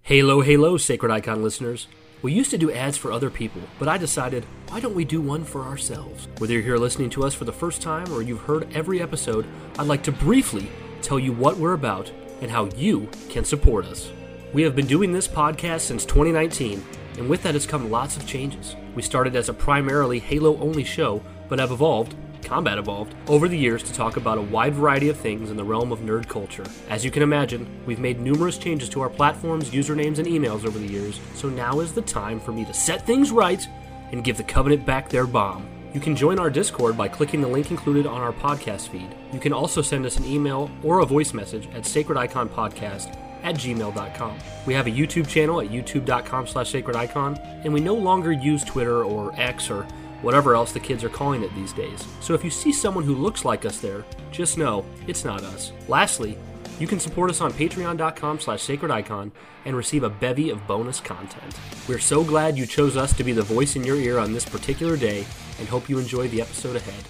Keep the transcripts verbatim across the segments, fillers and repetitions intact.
Halo, halo, Sacred Icon listeners. We used to do ads for other people, but I decided, why don't we do one for ourselves? Whether you're here listening to us for the first time or you've heard every episode, I'd like to briefly tell you what we're about and how you can support us. We have been doing this podcast since twenty nineteen, and with that has come lots of changes. We started as a primarily Halo-only show, but have evolved, Combat evolved, over the years to talk about a wide variety of things in the realm of nerd culture. As you can imagine, we've made numerous changes to our platforms, usernames, and emails over the years, so now is the time for me to set things right and give the Covenant back their bomb. You can join our Discord by clicking the link included on our podcast feed. You can also send us an email or a voice message at sacrediconpodcast at gmail dot com. We have a YouTube channel at youtube dot com slash sacredicon, and we no longer use Twitter or X or whatever else the kids are calling it these days. So if you see someone who looks like us there, just know it's not us. Lastly, you can support us on patreon dot com slash sacredicon and receive a bevy of bonus content. We're so glad you chose us to be the voice in your ear on this particular day and hope you enjoy the episode ahead.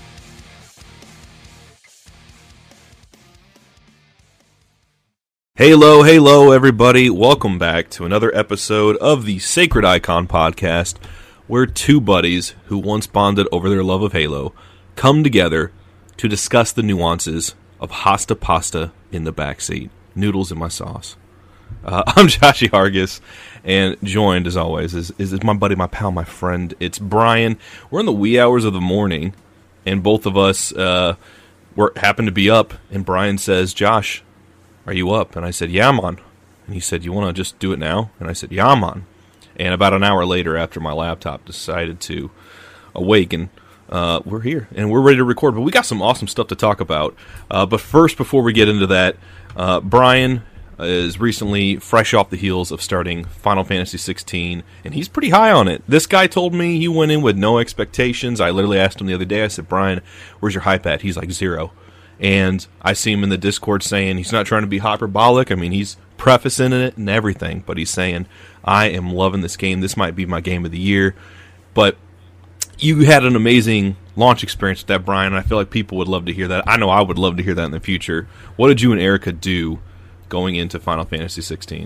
Halo, halo, everybody. Welcome back to another episode of the Sacred Icon Podcast, where two buddies who once bonded over their love of Halo come together to discuss the nuances of Hosta Pasta in the backseat. Noodles in my sauce. Uh, I'm Joshy Hargis, and joined, as always, is, is, is my buddy, my pal, my friend. It's Brian. We're in the wee hours of the morning, and both of us uh, were happen to be up, and Brian says, Josh, are you up? And I said, yeah, I'm on. And he said, you want to just do it now? And I said, yeah, I'm on. And about an hour later, after my laptop decided to awaken, uh, we're here, and we're ready to record. But we got some awesome stuff to talk about. Uh, but first, before we get into that, uh, Brian is recently fresh off the heels of starting Final Fantasy sixteen, and he's pretty high on it. This guy told me he went in with no expectations. I literally asked him the other day, I said, Brian, where's your hype at? He's like, zero. And I see him in the Discord saying he's not trying to be hyperbolic. I mean, he's prefacing it and everything, but he's saying, I am loving this game. This might be my game of the year. But you had an amazing launch experience with that, Brian. I feel like people would love to hear that. I know I would love to hear that in the future. What did you and Erica do going into Final Fantasy sixteen?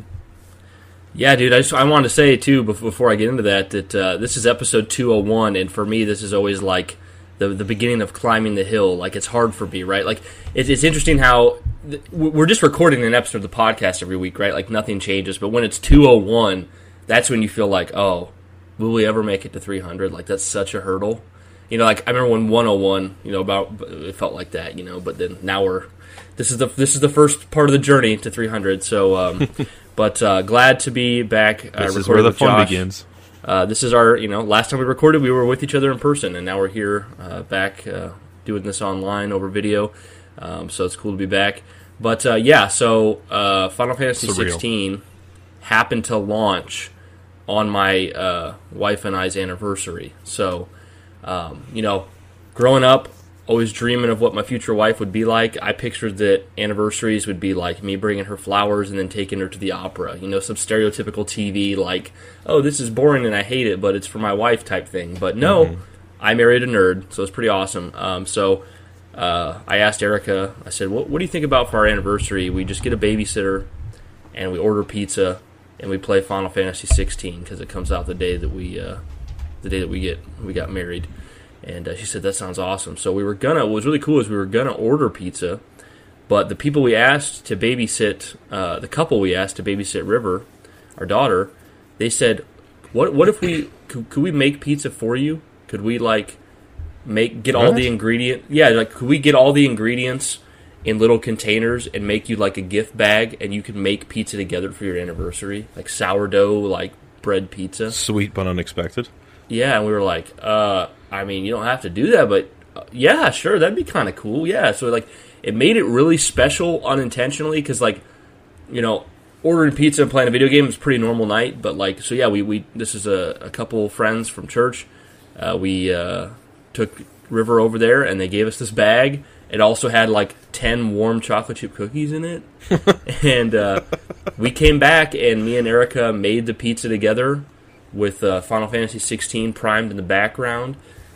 Yeah, dude, I, just, I wanted to say, too, before I get into that, that uh, this is episode two oh one, and for me, this is always like the the beginning of climbing the hill. Like, it's hard for me, right? Like, it's, it's interesting how th- we're just recording an episode of the podcast every week, right? Like, nothing changes. But when it's two oh one, that's when you feel like, oh, will we ever make it to three hundred? Like, that's such a hurdle. You know, like, I remember when one oh one, you know, about it felt like that, you know, but then now we're, this is the this is the first part of the journey to three hundred. So, um, but uh, glad to be back. Uh, this is where the fun Josh. begins. Uh, this is our, you know, last time we recorded, we were with each other in person, and now we're here uh, back uh, doing this online over video. Um, so it's cool to be back. But uh, yeah, so uh, Final Fantasy Surreal. sixteen happened to launch on my uh, wife and I's anniversary. So, um, you know, growing up, always dreaming of what my future wife would be like. I pictured that anniversaries would be like me bringing her flowers and then taking her to the opera. You know, some stereotypical T V like, oh, this is boring and I hate it, but it's for my wife type thing. But no, mm-hmm. I married a nerd, so it's pretty awesome. Um, so uh, I asked Erica, I said, what, what do you think about for our anniversary? We just get a babysitter and we order pizza and we play Final Fantasy sixteen because it comes out the day that we uh, the day that we get we got married. And uh, she said, that sounds awesome. So we were going to, what was really cool is we were going to order pizza, but the people we asked to babysit, uh, the couple we asked to babysit River, our daughter, they said, what What if we, could, could we make pizza for you? Could we, like, make get all what? the ingredient? Yeah, like, could we get all the ingredients in little containers and make you, like, a gift bag, and you can make pizza together for your anniversary? Like sourdough, like, bread pizza. Sweet but unexpected. Yeah, and we were like, uh, I mean, you don't have to do that, but uh, yeah, sure, that'd be kind of cool. Yeah, so like, it made it really special unintentionally because, like, you know, ordering pizza and playing a video game is a pretty normal night. But like, so yeah, we, we this is a, a couple friends from church. Uh, we uh, took River over there, and they gave us this bag. It also had like ten warm chocolate chip cookies in it, and uh, we came back, and me and Erica made the pizza together with uh, Final Fantasy sixteen primed in the background.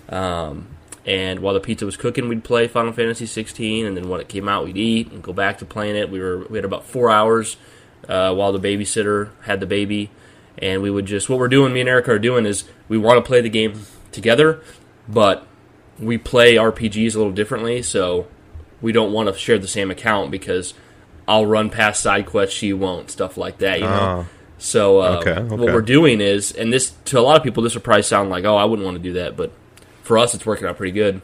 Um, and while the pizza was cooking, we'd play Final Fantasy sixteen, and then when it came out, we'd eat and go back to playing it. We were we had about four hours uh, while the babysitter had the baby, and we would just what we're doing. Me and Erica are doing is we want to play the game together, but we play R P Gs a little differently, so we don't want to share the same account because I'll run past side quests, she won't, stuff like that, you know? Oh. So uh, Okay, okay. what we're doing is, and this to a lot of people, this would probably sound like, oh, I wouldn't want to do that, but for us, it's working out pretty good,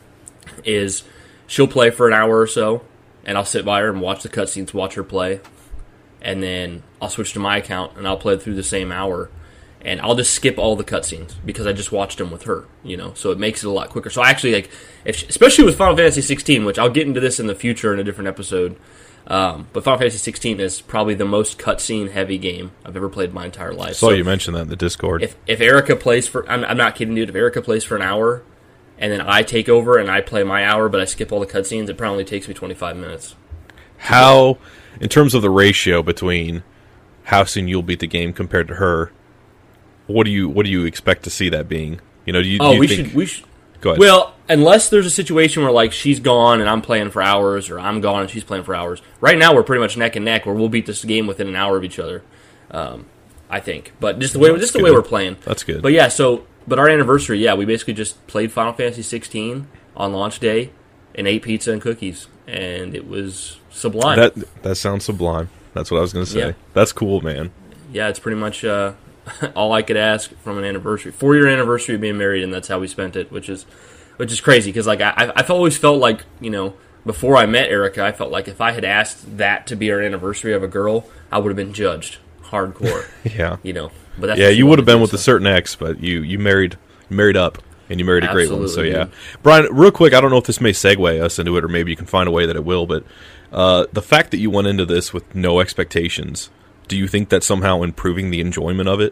is she'll play for an hour or so, and I'll sit by her and watch the cutscenes, watch her play, and then I'll switch to my account, and I'll play through the same hour. And I'll just skip all the cutscenes because I just watched them with her, you know. So it makes it a lot quicker. So I actually like, if she, especially with Final Fantasy sixteen, which I'll get into this in the future in a different episode. Um, but Final Fantasy sixteen is probably the most cutscene heavy game I've ever played in my entire life. I saw so you mention that in the Discord. If if Erica plays for, I'm, I'm not kidding, dude. If Erica plays for an hour, and then I take over and I play my hour, but I skip all the cutscenes, it probably takes me twenty-five minutes. How, in terms of the ratio between how soon you'll beat the game compared to her? What do you what do you expect to see that being? You know, do you, oh, do you we think... should we should. Go ahead. Well, unless there's a situation where like she's gone and I'm playing for hours, or I'm gone and she's playing for hours. Right now, we're pretty much neck and neck, where we'll beat this game within an hour of each other. Um, I think, but just the way That's just the good. way we're playing. That's good. But yeah, so but our anniversary, yeah, we basically just played Final Fantasy sixteen on launch day and ate pizza and cookies, and it was sublime. That that sounds sublime. That's what I was going to say. Yeah. That's cool, man. Yeah, it's pretty much uh, all I could ask from an anniversary, four year anniversary of being married, and that's how we spent it, which is which is crazy because like I I've always felt like, you know, before I met Erica, I felt like if I had asked that to be our anniversary of a girl, I would have been judged hardcore. Yeah, you know, but that's yeah, what you would have been do, with so. a certain ex, but you you married married up. And you married a great one, so Absolutely, yeah. dude. Brian, real quick, I don't know if this may segue us into it, or maybe you can find a way that it will, but uh, the fact that you went into this with no expectations, do you think that's somehow improving the enjoyment of it?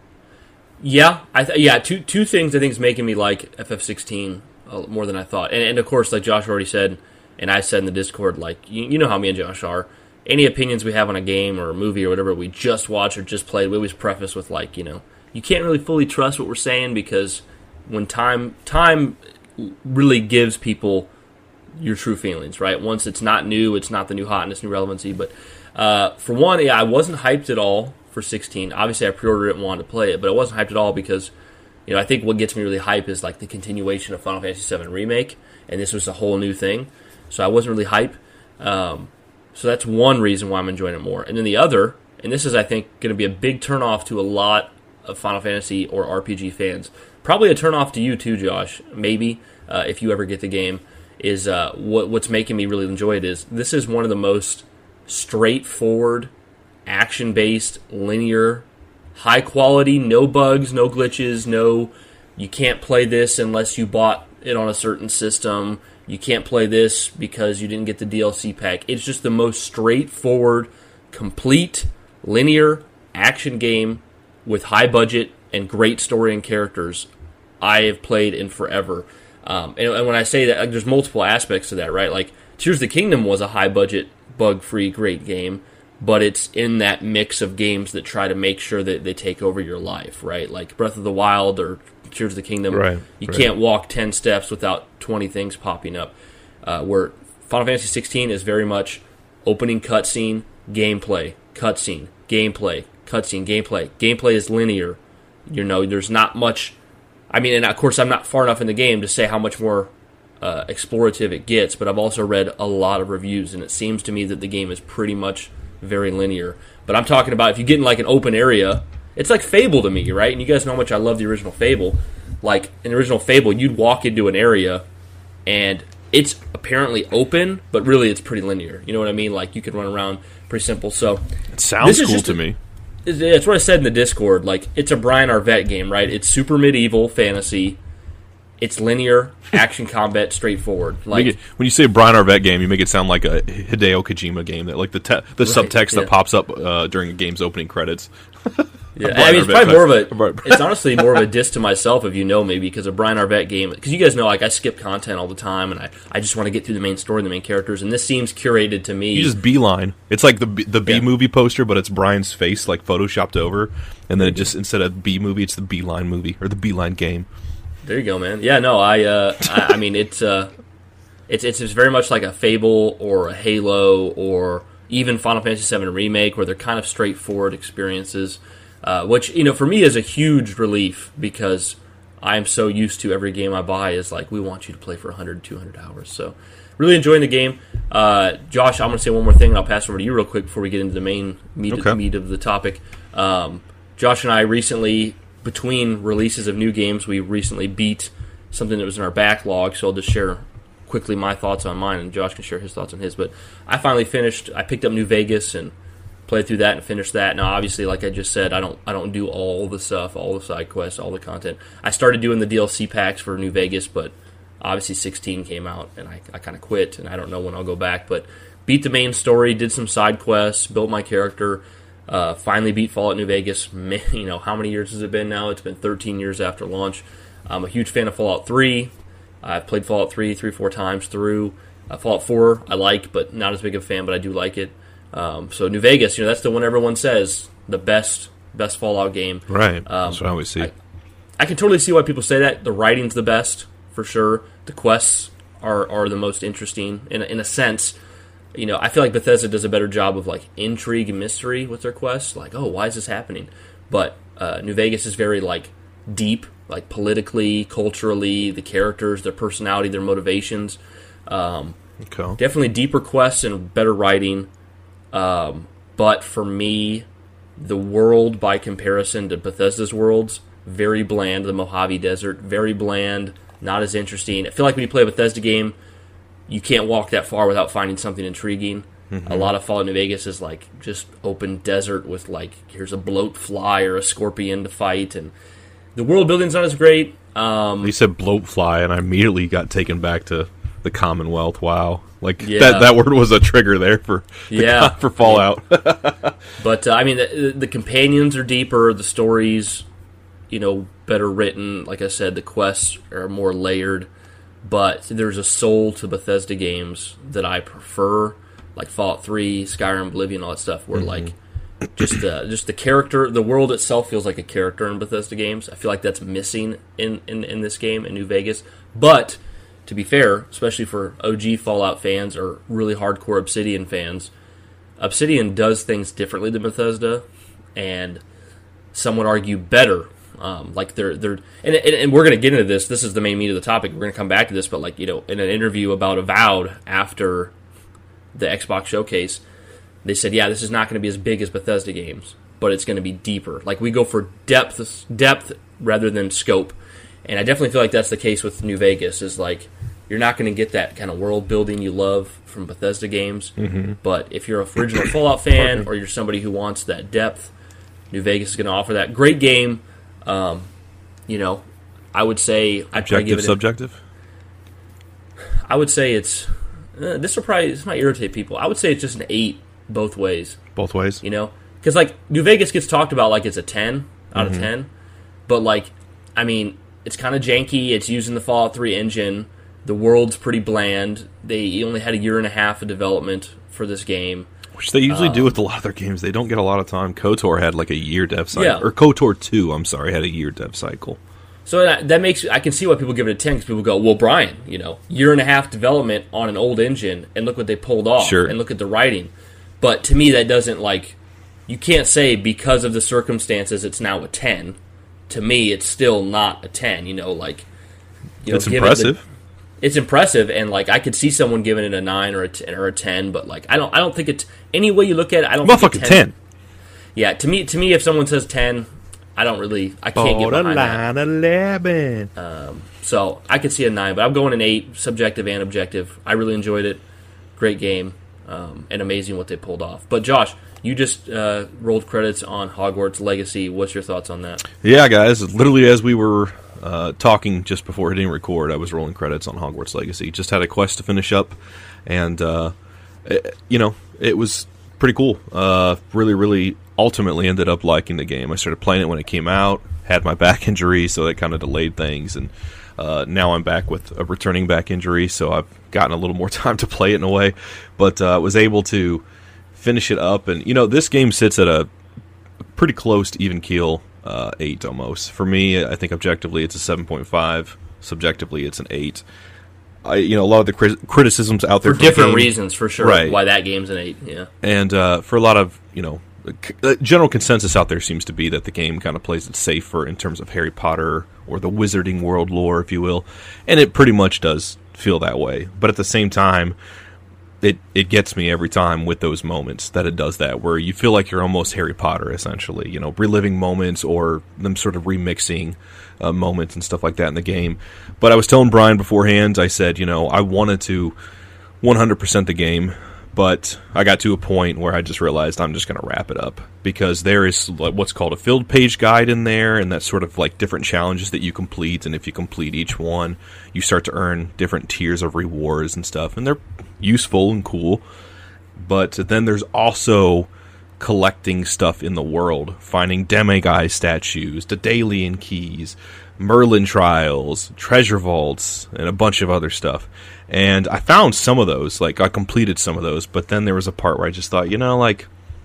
Yeah, I th- yeah. Two two things I think is making me like F F sixteen uh, more than I thought, and, and of course, like Josh already said, and I said in the Discord, like you, you know how me and Josh are. Any opinions we have on a game or a movie or whatever we just watched or just played, we always preface with like, you know, you can't really fully trust what we're saying because when time time really gives people your true feelings, right? Once it's not new, it's not the new hotness, new relevancy. But uh, for one, yeah, I wasn't hyped at all for sixteen. Obviously, I pre-ordered it and wanted to play it, but I wasn't hyped at all because, you know, I think what gets me really hyped is like the continuation of Final Fantasy seven Remake, and this was a whole new thing. So I wasn't really hyped. Um, so that's one reason why I'm enjoying it more. And then the other, and this is, I think, going to be a big turnoff to a lot of Final Fantasy or R P G fans. Probably a turnoff to you too, Josh, maybe, uh, if you ever get the game, is uh, what, what's making me really enjoy it is this is one of the most straightforward, action-based, linear, high-quality, no bugs, no glitches, no, you can't play this unless you bought it on a certain system, you can't play this because you didn't get the D L C pack. It's just the most straightforward, complete, linear action game with high budget and great story and characters I have played in forever. Um, and, and when I say that, like, there's multiple aspects to that, right? Like, Tears of the Kingdom was a high-budget, bug-free, great game, but it's in that mix of games that try to make sure that they take over your life, right? Like Breath of the Wild or Tears of the Kingdom, right, you right. can't walk ten steps without twenty things popping up. Uh, where Final Fantasy sixteen is very much opening cutscene, gameplay, cutscene, gameplay, cutscene, gameplay. Gameplay is linear. You know, there's not much... I mean, and of course, I'm not far enough in the game to say how much more uh, explorative it gets, but I've also read a lot of reviews, and it seems to me that the game is pretty much very linear. But I'm talking about if you get in like an open area, it's like Fable to me, right? And you guys know how much I love the original Fable. Like, in the original Fable, you'd walk into an area, and it's apparently open, but really it's pretty linear. You know what I mean? Like, you can run around pretty simple. So it sounds cool to a, me. It's what I said in the Discord. Like, it's a Brian Arvett game, right? It's super medieval fantasy. It's linear, action combat, straightforward. Like it, when you say a Brian Arvett game, you make it sound like a Hideo Kojima game. That like the te- the right, subtext yeah. that pops up uh, during a game's opening credits. Yeah, I mean, it's probably more of a. It's honestly more of a diss to myself, if you know me, because a Brian Arvett game. Because you guys know, like, I skip content all the time, and I, I just want to get through the main story and the main characters, and this seems curated to me. You just beeline. It's like the B, the B yeah. movie poster, but it's Brian's face like photoshopped over, and then it just instead of B movie, it's the Beeline movie or the Beeline game. There you go, man. Yeah, no, I, uh, I, I mean, it's, uh, it's, it's, it's very much like a Fable or a Halo or even Final Fantasy seven Remake, where they're kind of straightforward experiences, uh, which, you know, for me is a huge relief because I'm so used to every game I buy is like, we want you to play for one hundred, two hundred hours. So really enjoying the game. Uh, Josh, I'm going to say one more thing, and I'll pass it over to you real quick before we get into the main meat, okay. of, meat of the topic. Um, Josh and I recently, between releases of new games, we recently beat something that was in our backlog, so I'll just share quickly my thoughts on mine, and Josh can share his thoughts on his. But I finally finished, I picked up New Vegas and played through that and finished that. Now, obviously, like I just said, I don't I don't do all the stuff, all the side quests, all the content. I started doing the D L C packs for New Vegas, but obviously sixteen came out, and I, I kind of quit, and I don't know when I'll go back. But beat the main story, did some side quests, built my character, uh, finally beat Fallout New Vegas. You know, how many years has it been now? It's been thirteen years after launch. I'm a huge fan of Fallout three. I've played Fallout three three, four times through. Uh, Fallout four I like, but not as big of a fan, but I do like it. Um, so New Vegas, you know, that's the one everyone says, the best best Fallout game. Right, um, that's what I always see. I, I can totally see why people say that. The writing's the best, for sure. The quests are, are the most interesting, in a, in a sense. You know, I feel like Bethesda does a better job of, like, intrigue and mystery with their quests. Like, oh, why is this happening? But uh, New Vegas is very, like, deep, like, politically, culturally, the characters, their personality, their motivations. Um, okay. Definitely deeper quests and better writing. Um, but for me, the world, by comparison to Bethesda's worlds, very bland. The Mojave Desert, very bland, not as interesting. I feel like when you play a Bethesda game, you can't walk that far without finding something intriguing. Mm-hmm. A lot of Fallout New Vegas is like just open desert with like, here's a bloat fly or a scorpion to fight, and the world building's not as great. Um, you said bloat fly, and I immediately got taken back to the Commonwealth. Wow. Like, yeah. that, that word was a trigger there for the, yeah. for Fallout. But, uh, I mean, the, the companions are deeper, the stories, you know, better written. Like I said, the quests are more layered. But there's a soul to Bethesda games that I prefer, like Fallout three, Skyrim, Oblivion, all that stuff, where, mm-hmm. like, just the, just the character, the world itself feels like a character in Bethesda games. I feel like that's missing in, in, in this game, in New Vegas. But to be fair, especially for O G Fallout fans or really hardcore Obsidian fans, Obsidian does things differently than Bethesda, and some would argue better. Um, like they're they're and, and, and we're going to get into this. This is the main meat of the topic. We're going to come back to this, but like, you know, in an interview about Avowed after the Xbox showcase, they said, yeah, this is not going to be as big as Bethesda games, but it's going to be deeper. Like, we go for depth depth rather than scope. And I definitely feel like that's the case with New Vegas, is like, you're not going to get that kind of world building you love from Bethesda games. Mm-hmm. But if you're an original Fallout fan, or you're somebody who wants that depth, New Vegas is going to offer that. Great game. Um, you know, I would say I'd Objective, give it subjective? A, I would say it's uh, this will probably this might irritate people. I would say it's just an eight both ways. Both ways, you know, because like New Vegas gets talked about like it's a ten out mm-hmm. of ten, but like, I mean, it's kind of janky. It's using the Fallout three engine. The world's pretty bland. They only had a year and a half of development for this game. Which they usually um, do with a lot of their games. They don't get a lot of time. KOTOR had like a year dev cycle. Yeah. Or KOTOR two, I'm sorry, had a year dev cycle. So that, that makes, I can see why people give it a ten, because people go, well, Brian, you know, year and a half development on an old engine, and look what they pulled off. Sure. And look at the writing. But to me, that doesn't, like, you can't say because of the circumstances it's now a ten. To me, it's still not a ten, you know, like, you know, it's impressive. It the, It's impressive, and like I could see someone giving it a nine or a ten, or a ten, but like I don't, I don't think it's any way you look at it. I don't. Motherfucking think ten. Yeah, to me, to me, if someone says ten, I don't really, I can't get behind that. eleven. Um, so I could see a nine, but I'm going an eight, subjective and objective. I really enjoyed it. Great game, um, and amazing what they pulled off. But Josh, you just uh, rolled credits on Hogwarts Legacy. What's your thoughts on that? Yeah, guys, literally as we were Uh, talking just before hitting record, I was rolling credits on Hogwarts Legacy. Just had a quest to finish up, and uh, it, you know, it was pretty cool. Uh, really, really, ultimately ended up liking the game. I started playing it when it came out. Had my back injury, so that kind of delayed things, and uh, now I'm back with a returning back injury, so I've gotten a little more time to play it in a way. But uh, was able to finish it up, and you know, this game sits at a pretty close to even keel. Uh, eight almost. For me, I think objectively it's a seven point five. Subjectively, it's an eight. I, you know, a lot of the cri- criticisms out there for for different the game, reasons, for sure. Right. Why that game's an eight, yeah. And uh, for a lot of, you know, the general consensus out there seems to be that the game kind of plays it safer in terms of Harry Potter or the Wizarding World lore, if you will, and it pretty much does feel that way. But at the same time, it it gets me every time with those moments that it does that, where you feel like you're almost Harry Potter, essentially, you know, reliving moments or them sort of remixing uh, moments and stuff like that in the game. But I was telling Brian beforehand, I said, you know, I wanted to one hundred percent the game, but I got to a point where I just realized I'm just going to wrap it up, because there is what's called a filled page guide in there, and that's sort of like different challenges that you complete, and if you complete each one, you start to earn different tiers of rewards and stuff, and they're useful and cool. But then there's also collecting stuff in the world, finding Demiguise statues, Daedalian keys, Merlin trials, treasure vaults, and a bunch of other stuff. And I found some of those, like I completed some of those, but then there was a part where I just thought, you know, like,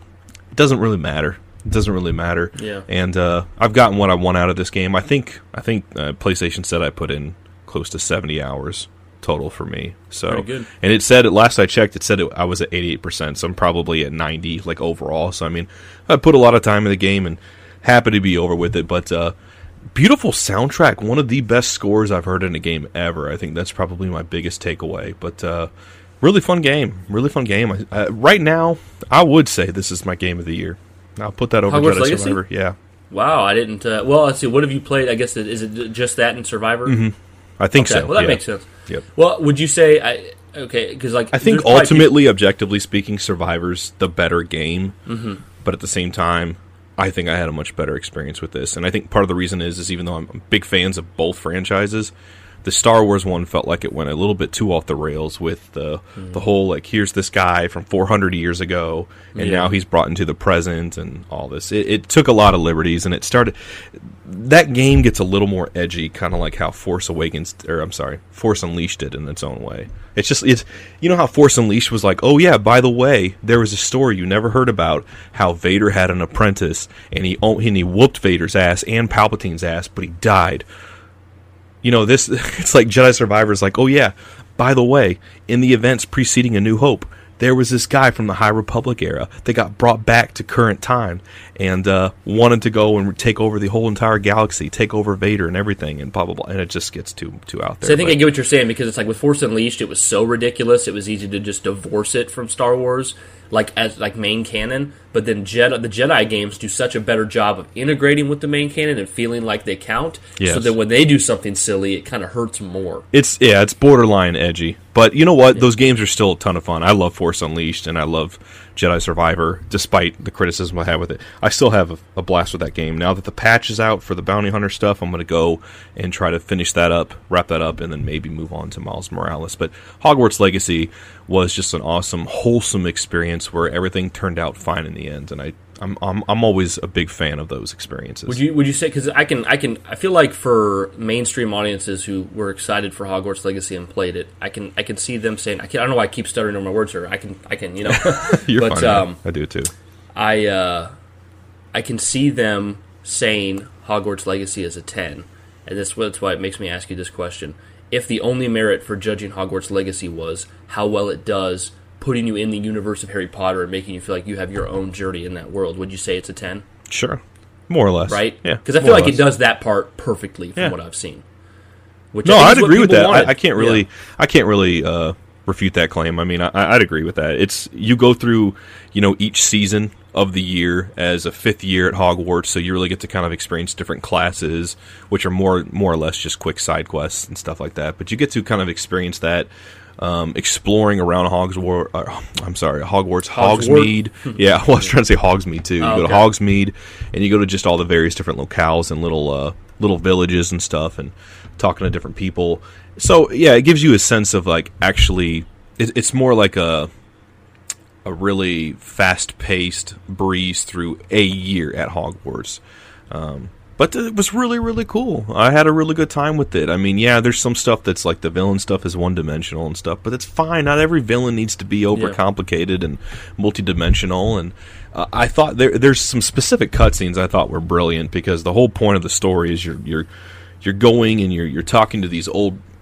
it doesn't really matter. It doesn't really matter. Yeah. And uh, I've gotten what I want out of this game. I think I think uh, PlayStation said I put in close to seventy hours total for me. So, very good. And it said, last I checked, it said it, I was at eighty-eight percent, so I'm probably at ninety, like, overall. So, I mean, I put a lot of time in the game and happy to be over with it, but uh, beautiful soundtrack, one of the best scores I've heard in a game ever. I think that's probably my biggest takeaway, but uh, really fun game, really fun game. I, uh, right now, I would say this is my game of the year. I'll put that over Hogwarts Jedi Legacy? Survivor. Yeah. Wow, I didn't... Uh, well, let's see, what have you played? I guess, it, is it just that and Survivor? Mm-hmm. I think okay, so. Well, that yeah. makes sense. Yep. Well, would you say... I okay, because like... I think there's ultimately, objectively speaking, Survivor's the better game, mm-hmm. but at the same time, I think I had a much better experience with this. And I think part of the reason is, is even though I'm big fans of both franchises, the Star Wars one felt like it went a little bit too off the rails with the mm. the whole, like, here's this guy from four hundred years ago, and yeah. now he's brought into the present and all this. It, it took a lot of liberties, and it started... That game gets a little more edgy, kind of like how Force Awakens, or I'm sorry, Force Unleashed did in its own way. It's just, it's, you know how Force Unleashed was like, oh yeah, by the way, there was a story you never heard about, how Vader had an apprentice, and he and he whooped Vader's ass and Palpatine's ass, but he died. You know, this, it's like Jedi Survivor's like, oh yeah, by the way, in the events preceding A New Hope, there was this guy from the High Republic era that got brought back to current time and uh, wanted to go and take over the whole entire galaxy, take over Vader and everything, and blah, blah, blah. And it just gets too too out there. So I think but, I get what you're saying, because it's like with Force Unleashed, it was so ridiculous, it was easy to just divorce it from Star Wars, like as like main canon. But then Jedi, the Jedi games do such a better job of integrating with the main canon and feeling like they count. Yes. So that when they do something silly, it kind of hurts more. It's yeah, it's borderline edgy. But you know what? Yeah. Those games are still a ton of fun. I love Force Unleashed and I love Jedi Survivor, despite the criticism I have with it. I still have a, a blast with that game. Now that the patch is out for the Bounty Hunter stuff, I'm going to go and try to finish that up, wrap that up, and then maybe move on to Miles Morales. But Hogwarts Legacy was just an awesome, wholesome experience where everything turned out fine in the end, and I I'm I'm I'm always a big fan of those experiences. Would you would you say, because I can I can I feel like for mainstream audiences who were excited for Hogwarts Legacy and played it, I can I can see them saying, I, can, I don't know why I keep stuttering over my words here. I can I can you know You're but fine, um, I do too. I uh, I can see them saying Hogwarts Legacy is a ten, and that's that's why it makes me ask you this question. If the only merit for judging Hogwarts Legacy was how well it does putting you in the universe of Harry Potter and making you feel like you have your own journey in that world, would you say it's a ten? Sure. More or less. Right? Yeah. Because I feel like it does that part perfectly from yeah. what I've seen. Which no, I'd agree with that. I, I can't really, yeah. I can't really uh, refute that claim. I mean, I, I'd agree with that. It's you go through, you know, each season of the year as a fifth year at Hogwarts, so you really get to kind of experience different classes, which are more, more or less just quick side quests and stuff like that. But you get to kind of experience that. Um, exploring around Hogswar- uh, I'm sorry, Hogwarts, Hogsmeade. Yeah, well, I was trying to say Hogsmeade too. You oh, go okay. to Hogsmeade, and you go to just all the various different locales and little uh, little villages and stuff, and talking to different people. So yeah, it gives you a sense of like actually, it, it's more like a a really fast paced breeze through a year at Hogwarts. Um, But it was really, really cool. I had a really good time with it. I mean, yeah, there's some stuff that's like the villain stuff is one-dimensional and stuff, but it's fine. Not every villain needs to be overcomplicated yeah. and multi-dimensional. And uh, I thought there, there's some specific cutscenes I thought were brilliant because the whole point of the story is you're you're you're going and you're you're talking to these old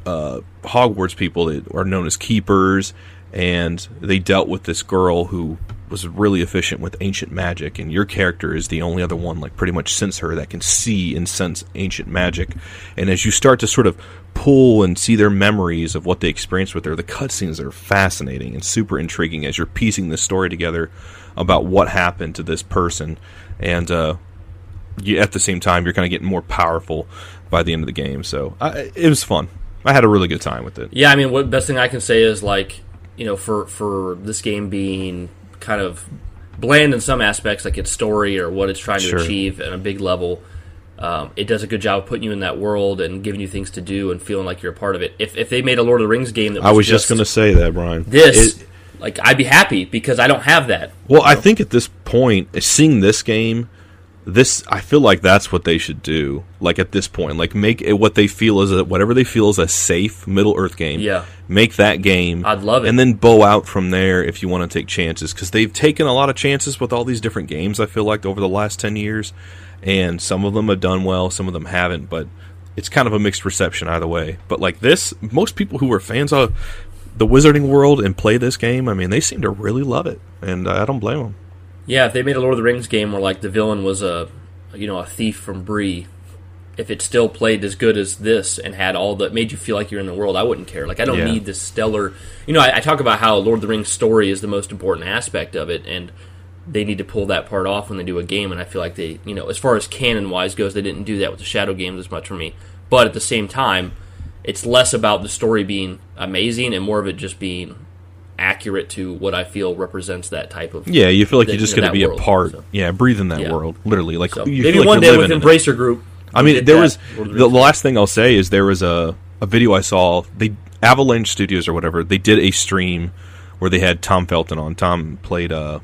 uh, Hogwarts people that are known as keepers, and they dealt with this girl who was really efficient with ancient magic, and your character is the only other one, like pretty much since her, that can see and sense ancient magic. And as you start to sort of pull and see their memories of what they experienced with her, the cutscenes are fascinating and super intriguing as you're piecing this story together about what happened to this person. And uh, you, at the same time, you're kind of getting more powerful by the end of the game. So I, it was fun. I had a really good time with it. Yeah, I mean, what best thing I can say is, like, you know, for for this game being kind of bland in some aspects, like its story or what it's trying to Sure. achieve at a big level, um, it does a good job of putting you in that world and giving you things to do and feeling like you're a part of it. If if they made a Lord of the Rings game that was I was just, just going to say that, Brian. this, It, like, I'd be happy because I don't have that. well, I think at this point, seeing this game, this I feel like that's what they should do. Like at this point, like make it what they feel is a, whatever they feel is a safe Middle Earth game. Yeah. Make that game. I'd love it. And then bow out from there if you want to take chances, because they've taken a lot of chances with all these different games. I feel like over the last ten years, and some of them have done well, some of them haven't. But it's kind of a mixed reception either way. But like this, most people who are fans of the Wizarding World and play this game, I mean, they seem to really love it, and I don't blame them. Yeah, if they made a Lord of the Rings game where, like, the villain was a, you know, a thief from Bree, if it still played as good as this and had all that, made you feel like you're in the world, I wouldn't care. Like, I don't Yeah. need this stellar, you know, I, I talk about how Lord of the Rings story is the most important aspect of it, and they need to pull that part off when they do a game, and I feel like they, you know, as far as canon-wise goes, they didn't do that with the Shadow games as much for me. But at the same time, it's less about the story being amazing and more of it just being accurate to what I feel represents that type of... Yeah, you feel like that- you're just you know, going to be that a world, part. so. Yeah, breathe in that Yeah. world, literally. Like So, you maybe feel like one you're day with living in it. Embracer Group. I we mean, did there that, was Lord of the Rings. last thing I'll say is there was a, a video I saw. They Avalanche Studios or whatever. They did a stream where they had Tom Felton on. Tom played uh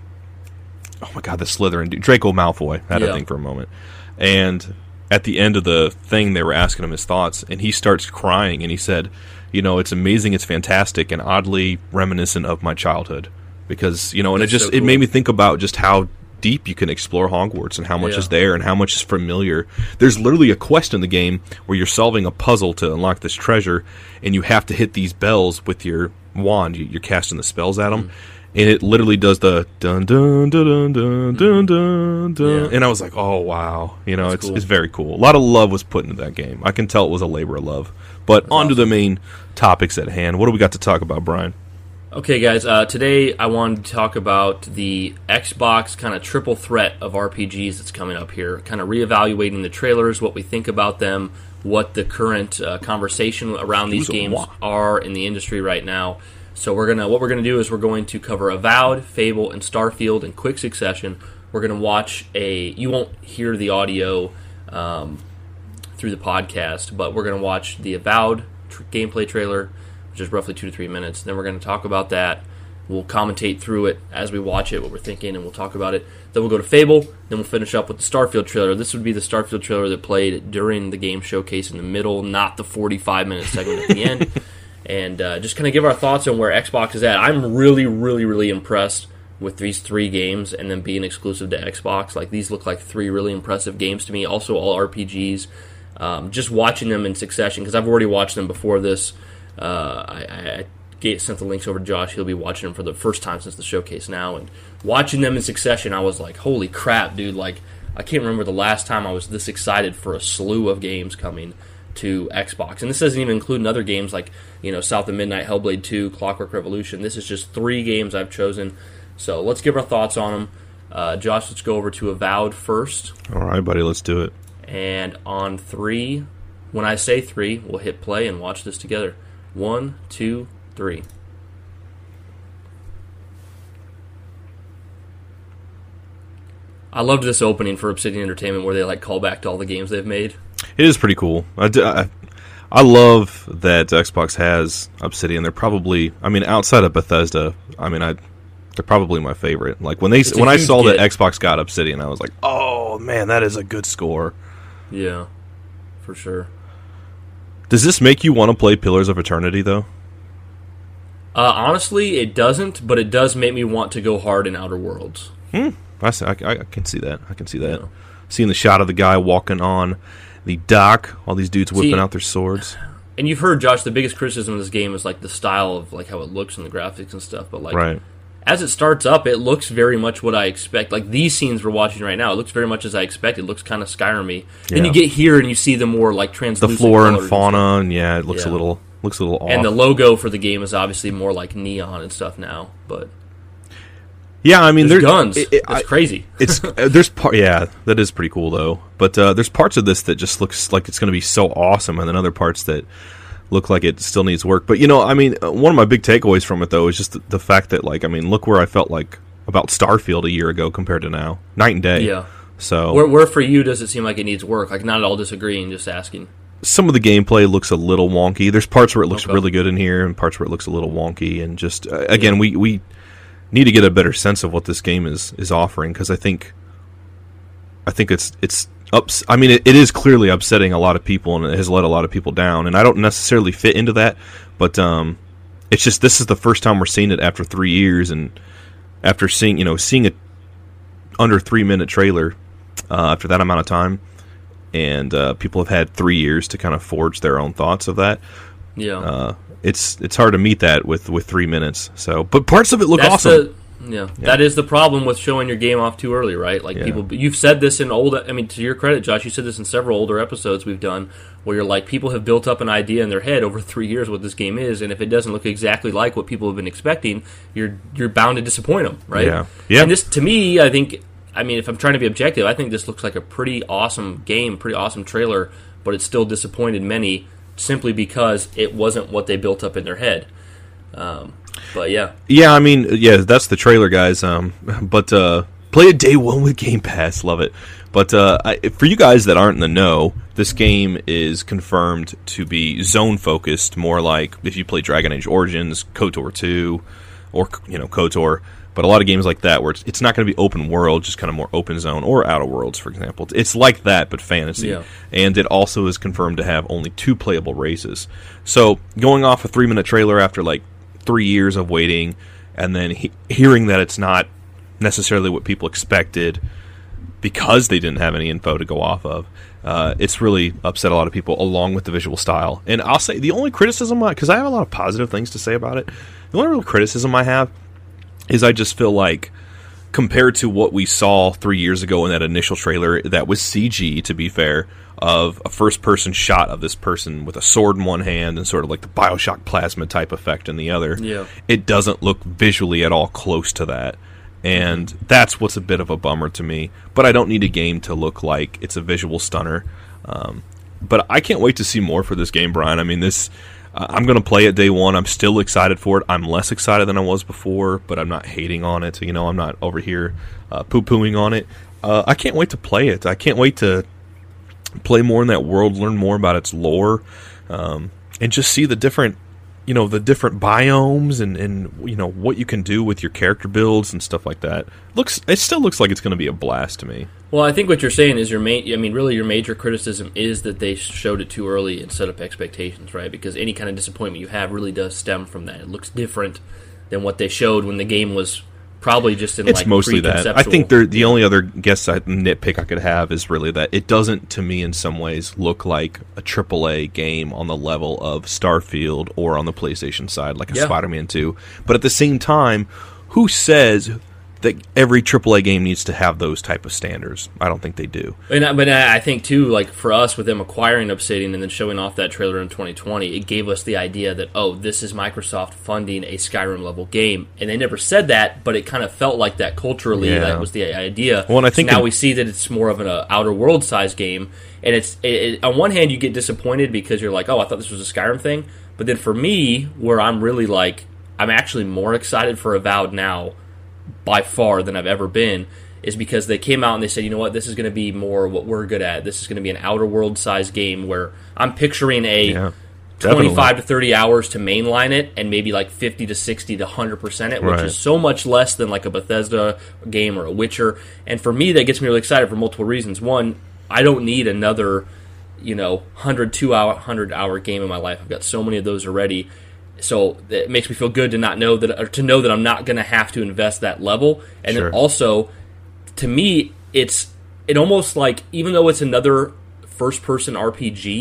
oh my god, the Slytherin dude, Draco Malfoy. Had Yeah. I think for a moment, and at the end of the thing, they were asking him his thoughts, and he starts crying, and he said, "You know, it's amazing, it's fantastic, and oddly reminiscent of my childhood." Because, you know, and That's it just so it cool. made me think about just how deep you can explore Hogwarts and how much Yeah. is there and how much is familiar. There's literally a quest in the game where you're solving a puzzle to unlock this treasure, and you have to hit these bells with your wand. You- You're casting the spells at them, Mm. and it literally does the dun dun dun dun dun dun dun dun. Yeah. And I was like, oh wow, you know, That's it's cool. it's very cool. A lot of love was put into that game. I can tell it was a labor of love. But on to the main topics at hand. What do we got to talk about, Brian? Okay, guys, uh, today I wanted to talk about the Xbox kind of triple threat of R P Gs that's coming up here, kind of reevaluating the trailers, what we think about them, what the current uh, conversation around these games are in the industry right now. So we're gonna, what we're going to do is we're going to cover Avowed, Fable, and Starfield in quick succession. We're going to watch a, you won't hear the audio um, through the podcast, but we're going to watch the Avowed tr- gameplay trailer, which is roughly two to three minutes. Then we're going to talk about that. We'll commentate through it as we watch it, what we're thinking, and we'll talk about it. Then we'll go to Fable. Then we'll finish up with the Starfield trailer. This would be the Starfield trailer that played during the game showcase in the middle, not the forty-five minute segment at the end. And uh, just kind of give our thoughts on where Xbox is at. I'm really, really, really impressed with these three games and them being exclusive to Xbox. Like, these look like three really impressive games to me. Also, all R P Gs. Um, just watching them in succession, because I've already watched them before this. Uh, I, I get, sent the links over to Josh. He'll be watching them for the first time since the showcase now. And watching them in succession, I was like, holy crap, dude. Like, I can't remember the last time I was this excited for a slew of games coming to Xbox. And this doesn't even include other games like, you know, South of Midnight, Hellblade two, Clockwork Revolution. This is just three games I've chosen. So let's give our thoughts on them. Uh, Josh, let's go over to Avowed first. All right, buddy, let's do it. And on three, when I say three, we'll hit play and watch this together. One, two, three. I loved this opening for Obsidian Entertainment where they like call back to all the games they've made. It is pretty cool. I, d- I, I love that Xbox has Obsidian. They're probably, I mean, outside of Bethesda, I mean, I they're probably my favorite. Like when they It's a when I huge saw get. that Xbox got Obsidian, I was like, oh man, that is a good score. Yeah, for sure. Does this make you want to play Pillars of Eternity though? Uh, honestly, it doesn't, but it does make me want to go hard in Outer Worlds. Hmm. I, see- I, I can see that. I can see that. Yeah. Seeing the shot of the guy walking on the dock, all these dudes whipping See- out their swords. and you've heard, Josh, the biggest criticism of this game is like the style of like how it looks and the graphics and stuff. But like, right. as it starts up, it looks very much what I expect. Like these scenes we're watching right now, it looks very much as I expected. It looks kind of Skyrim-y. Yeah. Then you get here and you see the more like translucent the flora and colors fauna, and, and yeah, it looks yeah. a little looks a little off. And the logo for the game is obviously more like neon and stuff now. But yeah, I mean, there's, there's guns. It, it, it's I, crazy. It's uh, there's part. Yeah, that is pretty cool though. But uh, there's parts of this that just looks like it's going to be so awesome, and then other parts that look like it still needs work. But you know, I mean, one of my big takeaways from it though is just the, the fact that, like, I mean, look where I felt like about Starfield a year ago compared to now, night and day. Yeah. So where, where for you does it seem like it needs work? Like, not at all disagreeing, just asking. Some of the gameplay looks a little wonky. There's parts where it looks okay. really good in here, and parts where it looks a little wonky. And just uh, again, yeah. we we need to get a better sense of what this game is is offering, because I think I think it's it's ups. I mean, it, it is clearly upsetting a lot of people, and it has let a lot of people down. And I don't necessarily fit into that, but um, it's just this is the first time we're seeing it after three years, and after seeing you know seeing a under three minute trailer uh, after that amount of time. And uh, people have had three years to kind of forge their own thoughts of that. Yeah, uh, it's it's hard to meet that with, with three minutes. So, but parts of it look That's awesome. The, yeah. yeah, that is the problem with showing your game off too early, right? Like yeah. people, you've said this in old. I mean, to your credit, Josh, you said this in several older episodes we've done, where you're like, people have built up an idea in their head over three years what this game is, and if it doesn't look exactly like what people have been expecting, you're you're bound to disappoint them, right? Yeah, yeah. And this, to me, I think. I mean, if I'm trying to be objective, I think this looks like a pretty awesome game, pretty awesome trailer, but it still disappointed many simply because it wasn't what they built up in their head. Um, but yeah. Yeah, I mean, yeah, that's the trailer, guys. Um, but uh, play it day one with Game Pass. Love it. But uh, I, for you guys that aren't in the know, this game is confirmed to be zone-focused, more like if you play Dragon Age Origins, KOTOR two, or, you know, KOTOR. But a lot of games like that, where it's, it's not going to be open world, just kind of more open zone, or Outer Worlds, for example. It's like that, but fantasy. Yeah. And it also is confirmed to have only two playable races. So going off a three-minute trailer after like three years of waiting, and then he- hearing that it's not necessarily what people expected because they didn't have any info to go off of, uh, it's really upset a lot of people, along with the visual style. And I'll say the only criticism, because I have a lot of positive things to say about it, the only real criticism I have is I just feel like, compared to what we saw three years ago in that initial trailer, that was C G, to be fair, of a first-person shot of this person with a sword in one hand and sort of like the Bioshock plasma type effect in the other. Yeah. It doesn't look visually at all close to that. And that's what's a bit of a bummer to me. But I don't need a game to look like it's a visual stunner. Um, but I can't wait to see more for this game, Brian. I mean, this... I'm going to play it day one. I'm still excited for it. I'm less excited than I was before, but I'm not hating on it. You know, I'm not over here uh, poo-pooing on it. Uh, I can't wait to play it. I can't wait to play more in that world, learn more about its lore, um, and just see the different, you know, the different biomes and, and, you know, what you can do with your character builds and stuff like that. Looks, it still looks like it's going to be a blast to me. Well, I think what you're saying is your main. I mean, really, your major criticism is that they showed it too early and set up expectations, right? Because any kind of disappointment you have really does stem from that. It looks different than what they showed when the game was probably just in. It's like mostly that. I think they're, the only other guess I, nitpick I could have is really that it doesn't, to me, in some ways, look like a triple A game on the level of Starfield or on the PlayStation side, like a yeah. Spider-Man two. But at the same time, who says that every triple A game needs to have those type of standards? I don't think they do. And I, but I think too, like for us, with them acquiring Obsidian and then showing off that trailer in twenty twenty, it gave us the idea that, oh, this is Microsoft funding a Skyrim level game, and they never said that, but it kind of felt like that culturally. Yeah. That was the idea. Well, and I think so now in- we see that it's more of an uh, Outer World size game, and it's it, it, on one hand you get disappointed because you're like, oh, I thought this was a Skyrim thing, but then for me, where I'm really like, I'm actually more excited for Avowed now by far than I've ever been, is because they came out and they said, you know what, this is going to be more what we're good at. This is going to be an Outer World size game where I'm picturing a yeah, twenty-five to thirty hours to mainline it and maybe like fifty to sixty to one hundred percent it, which right. is so much less than like a Bethesda game or a Witcher. And for me, that gets me really excited for multiple reasons. One, I don't need another, you know, one hundred, two hour, one hundred hour game in my life. I've got so many of those already. So it makes me feel good to not know that, or to know that I'm not going to have to invest that level. And sure. then also, to me, it's it almost like, even though it's another first-person R P G,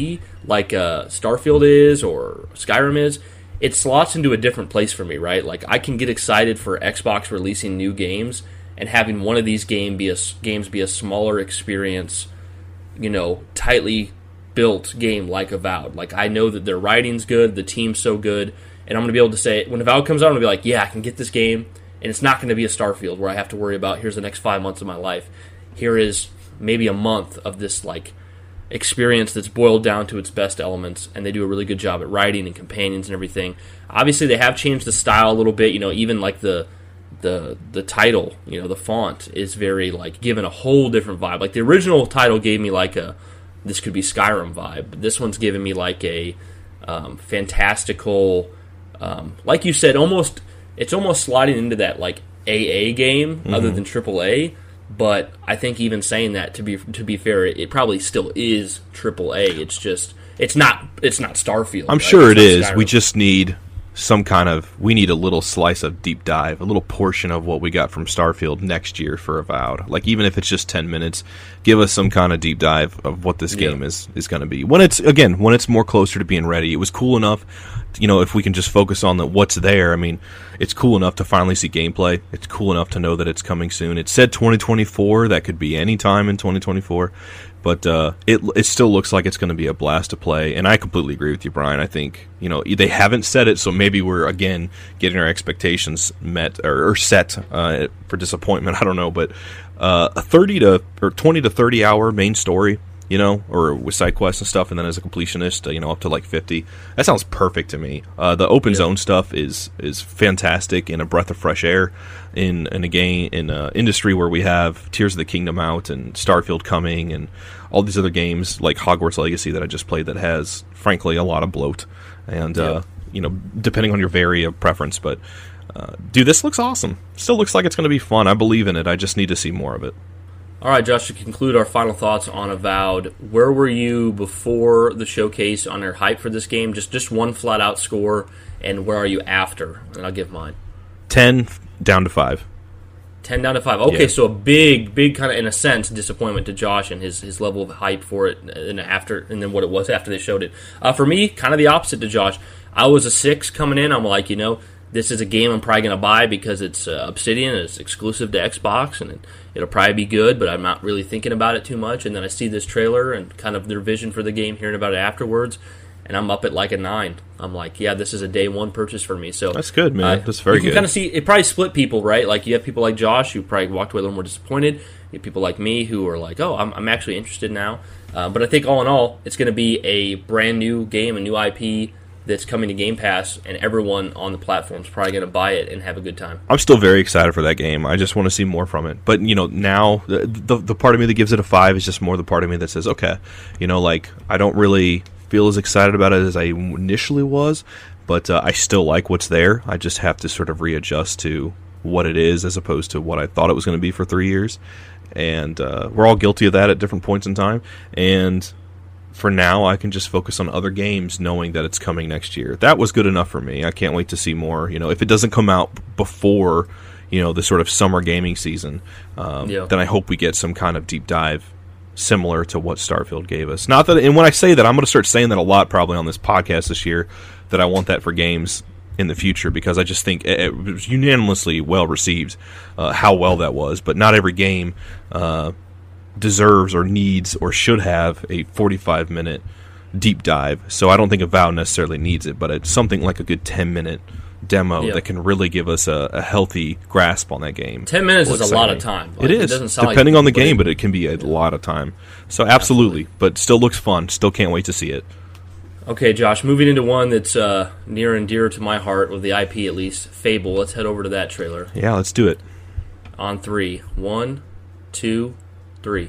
like uh, Starfield is or Skyrim is, it slots into a different place for me, right? Like, I can get excited for Xbox releasing new games and having one of these game be a, games be a smaller experience, you know, tightly built game like Avowed. Like, I know that their writing's good, the team's so good, and I'm going to be able to say, when Avowed comes out, I'm going to be like, yeah, I can get this game, and it's not going to be a Starfield where I have to worry about, here's the next five months of my life. Here is maybe a month of this, like, experience that's boiled down to its best elements, and they do a really good job at writing and companions and everything. Obviously, they have changed the style a little bit. You know, even like the the the title, you know, the font is very like given a whole different vibe. Like the original title gave me like a this could be Skyrim vibe, but this one's giving me like a um, fantastical, um, like you said, almost it's almost sliding into that like A A game mm-hmm. other than triple A. But I think even saying that, to be to be fair, it, it probably still is triple A. It's just it's not it's not Starfield. I'm right? sure it's it is. Skyrim. We just need some kind of we need a little slice of deep dive, a little portion of what we got from Starfield next year for Avowed. Like even if it's just ten minutes, give us some kind of deep dive of what this game yeah. is is going to be. When it's again when it's more closer to being ready. It was cool enough. You know, if we can just focus on the what's there, I mean, it's cool enough to finally see gameplay. It's cool enough to know that it's coming soon. It said twenty twenty-four. That could be any time in twenty twenty-four. But uh, it it still looks like it's going to be a blast to play. And I completely agree with you, Brian. I think, you know, they haven't said it, so maybe we're, again, getting our expectations met or, or set uh, for disappointment. I don't know. But uh, a thirty to or twenty to thirty hour main story, you know, or with side quests and stuff, and then as a completionist, uh, you know, up to like fifty. That sounds perfect to me. Uh, the open yeah. zone stuff is is fantastic and a breath of fresh air in in a game in an industry where we have Tears of the Kingdom out and Starfield coming and all these other games like Hogwarts Legacy that I just played that has, frankly, a lot of bloat and yeah. uh, you know, depending on your vary of preference. But uh, dude, this looks awesome. Still looks like it's going to be fun. I believe in it. I just need to see more of it. All right, Josh, to conclude our final thoughts on Avowed, where were you before the showcase on your hype for this game? Just just one flat-out score, and where are you after? And I'll give mine. ten down to five. ten down to five. Okay, yeah. So a big, big kind of, in a sense, disappointment to Josh and his, his level of hype for it and after, and then what it was after they showed it. Uh, for me, kind of the opposite to Josh. I was a six coming in. I'm like, you know, this is a game I'm probably going to buy because it's uh, Obsidian and it's exclusive to Xbox, and it, it'll probably be good, but I'm not really thinking about it too much. And then I see this trailer and kind of their vision for the game, hearing about it afterwards, and I'm up at like a nine. I'm like, yeah, this is a day one purchase for me. So that's good, man. Uh, that's very good. You can kind of see it probably split people, right? Like you have people like Josh who probably walked away a little more disappointed. You have people like me who are like, oh, I'm, I'm actually interested now. Uh, but I think all in all, it's going to be a brand new game, a new I P that's coming to Game Pass, and everyone on the platform is probably going to buy it and have a good time. I'm still very excited for that game. I just want to see more from it. But, you know, now, the, the the part of me that gives it a five is just more the part of me that says, okay, you know, like, I don't really feel as excited about it as I initially was, but uh, I still like what's there. I just have to sort of readjust to what it is as opposed to what I thought it was going to be for three years. And uh, we're all guilty of that at different points in time. And for now, I can just focus on other games knowing that it's coming next year. That was good enough for me. I can't wait to see more. You know, if it doesn't come out before, you know, the sort of summer gaming season, um, yeah. then I hope we get some kind of deep dive similar to what Starfield gave us. Not that, and when I say that, I'm going to start saying that a lot probably on this podcast this year, that I want that for games in the future, because I just think it, it was unanimously well received, uh, how well that was. But not every game uh, deserves or needs or should have a forty-five minute deep dive. So I don't think Avowed necessarily needs it, but it's something like a good ten minute demo yeah. that can really give us a, a healthy grasp on that game. ten minutes is a lot of time. Like, it is, it depending like on the game, but it can be a yeah. lot of time. So absolutely, absolutely, but still looks fun. Still can't wait to see it. Okay, Josh, moving into one that's uh, near and dear to my heart, with the I P at least, Fable. Let's head over to that trailer. Yeah, let's do it. On three. One, two, three.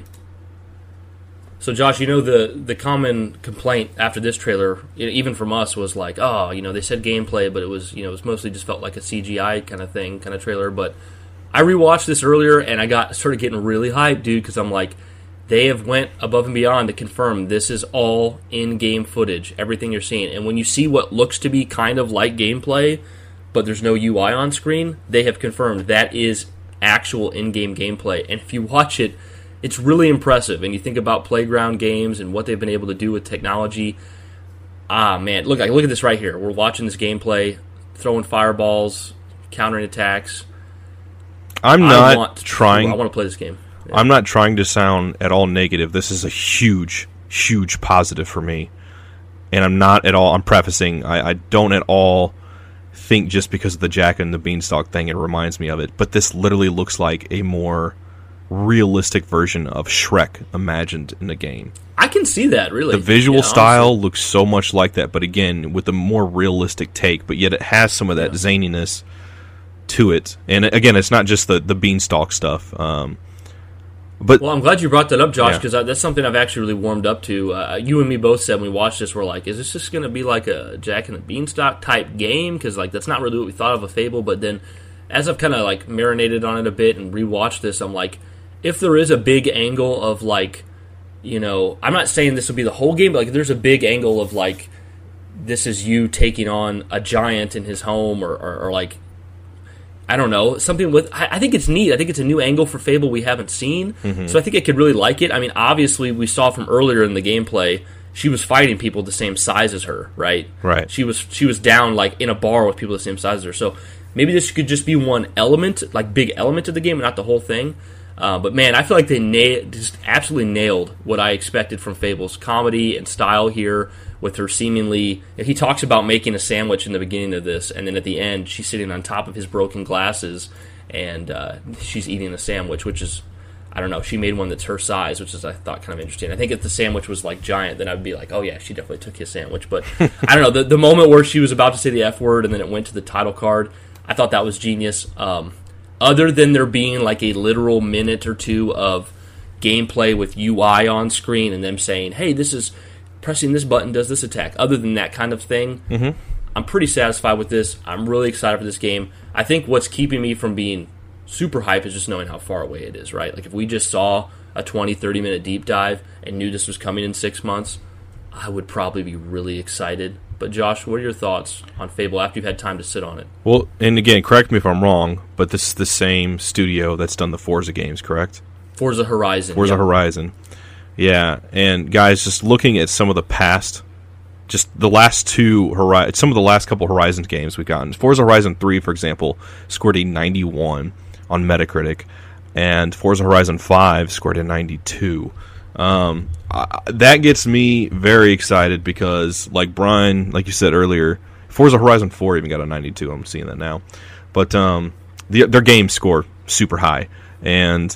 So, Josh, you know, the, the common complaint after this trailer, even from us, was like, oh, you know, they said gameplay, but it was, you know, it was mostly just felt like a C G I kind of thing, kind of trailer. But I rewatched this earlier, and I got started getting really hyped, dude, because I'm like, they have went above and beyond to confirm this is all in-game footage, everything you're seeing. And when you see what looks to be kind of like gameplay, but there's no U I on screen, they have confirmed that is actual in-game gameplay. And if you watch it, it's really impressive. And you think about Playground Games and what they've been able to do with technology. Ah, man. Look, look at this right here. We're watching this gameplay, throwing fireballs, countering attacks. I'm not I want trying... To, I want to play this game. Yeah. I'm not trying to sound at all negative. This is a huge, huge positive for me. And I'm not at all... I'm prefacing, I, I don't at all think just because of the Jack and the Beanstalk thing it reminds me of it. But this literally looks like a more realistic version of Shrek imagined in the game. I can see that, really. The visual yeah, style honestly. looks so much like that, but again, with a more realistic take, but yet it has some of that yeah. zaniness to it. And again, it's not just the, the Beanstalk stuff. Um, but Well, I'm glad you brought that up, Josh, because yeah. that's something I've actually really warmed up to. Uh, you and me both said when we watched this, we're like, is this just going to be like a Jack and the Beanstalk type game? Because like that's not really what we thought of a Fable, but then as I've kind of like marinated on it a bit and rewatched this, I'm like, if there is a big angle of like, you know, I'm not saying this will be the whole game, but like there's a big angle of like, this is you taking on a giant in his home or, or, or like, I don't know, something with, I, I think it's neat. I think it's a new angle for Fable we haven't seen. Mm-hmm. So I think I could really like it. I mean, obviously we saw from earlier in the gameplay, she was fighting people the same size as her, right? Right. She was, she was down like in a bar with people the same size as her. So maybe this could just be one element, like big element of the game and not the whole thing. Uh, but man, I feel like they na- just absolutely nailed what I expected from Fable's comedy and style here. With her seemingly, he talks about making a sandwich in the beginning of this, and then at the end, she's sitting on top of his broken glasses, and uh, she's eating a sandwich, which is, I don't know, she made one that's her size, which is I thought kind of interesting. I think if the sandwich was like giant, then I'd be like, oh yeah, she definitely took his sandwich. But I don't know, the, the moment where she was about to say the F word, and then it went to the title card, I thought that was genius. Um, Other than there being like a literal minute or two of gameplay with U I on screen and them saying, hey, this is pressing this button does this attack. Other than that kind of thing, mm-hmm. I'm pretty satisfied with this. I'm really excited for this game. I think what's keeping me from being super hype is just knowing how far away it is, right? Like if we just saw a twenty, thirty minute deep dive and knew this was coming in six months, I would probably be really excited. But Josh, what are your thoughts on Fable after you've had time to sit on it? Well, and again, correct me if I'm wrong, but this is the same studio that's done the Forza games, correct? Forza Horizon. Forza yep. Horizon. Yeah, and guys, just looking at some of the past, just the last two, Hori- some of the last couple Horizon games we've gotten. Forza Horizon three, for example, scored a ninety-one on Metacritic, and Forza Horizon five scored a ninety-two. Um, I, that gets me very excited because, like Brian, like you said earlier, Forza Horizon four even got a ninety-two. I'm seeing that now. But um, the, their games score super high, and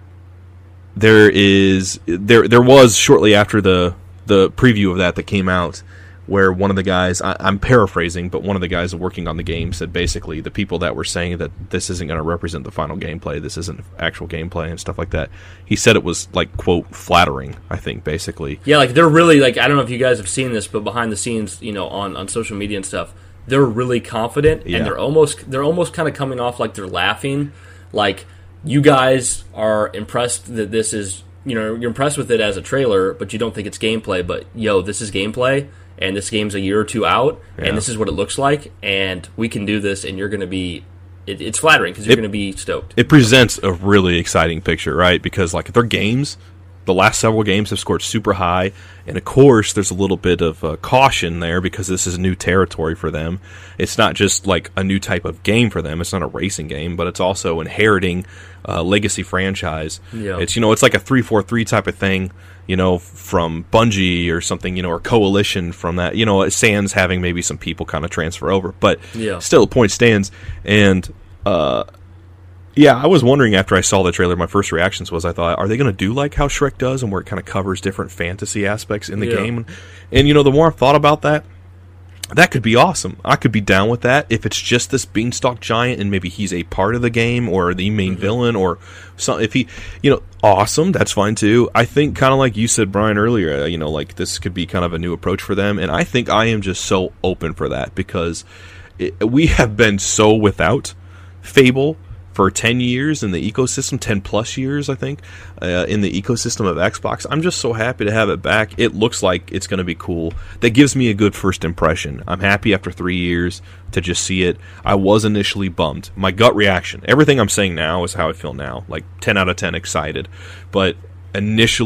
there is there there was shortly after the the preview of that that came out where one of the guys, I, I'm paraphrasing, but one of the guys working on the game said basically the people that were saying that this isn't going to represent the final gameplay, this isn't actual gameplay and stuff like that, he said it was like, quote, flattering, I think, basically. Yeah, like they're really, like, I don't know if you guys have seen this, but behind the scenes, you know, on, on social media and stuff, they're really confident, yeah. and they're almost they're almost kind of coming off like they're laughing, like, you guys are impressed that this is, you know, you're impressed with it as a trailer, but you don't think it's gameplay, but, yo, this is gameplay, and this game's a year or two out, yeah. and this is what it looks like, and we can do this, and you're going to be, it, it's flattering, because you're going to be stoked. It presents a really exciting picture, right? Because, like, their games, the last several games have scored super high, and of course, there's a little bit of uh, caution there, because this is new territory for them. It's not just, like, a new type of game for them. It's not a racing game, but it's also inheriting a legacy franchise. Yeah. It's, you know, it's like a three forty-three type of thing, you know, from Bungie or something, you know, or Coalition from that, you know, sans having maybe some people kind of transfer over. But yeah. still, the point stands. And, uh, yeah, I was wondering after I saw the trailer, my first reactions was I thought, are they going to do like how Shrek does and where it kind of covers different fantasy aspects in the yeah. game? And, you know, the more I've thought about that, that could be awesome. I could be down with that if it's just this beanstalk giant and maybe he's a part of the game or the main mm-hmm. villain or some. If he, you know, awesome, that's fine too. I think kind of like you said, Brian, earlier, you know, like this could be kind of a new approach for them. And I think I am just so open for that because it, we have been so without Fable for ten years in the ecosystem, ten plus years, I think, uh, in the ecosystem of Xbox. I'm just so happy to have it back. It looks like it's going to be cool. That gives me a good first impression. I'm happy after three years to just see it. I was initially bummed. My gut reaction, everything I'm saying now is how I feel now, like ten out of ten excited. But initially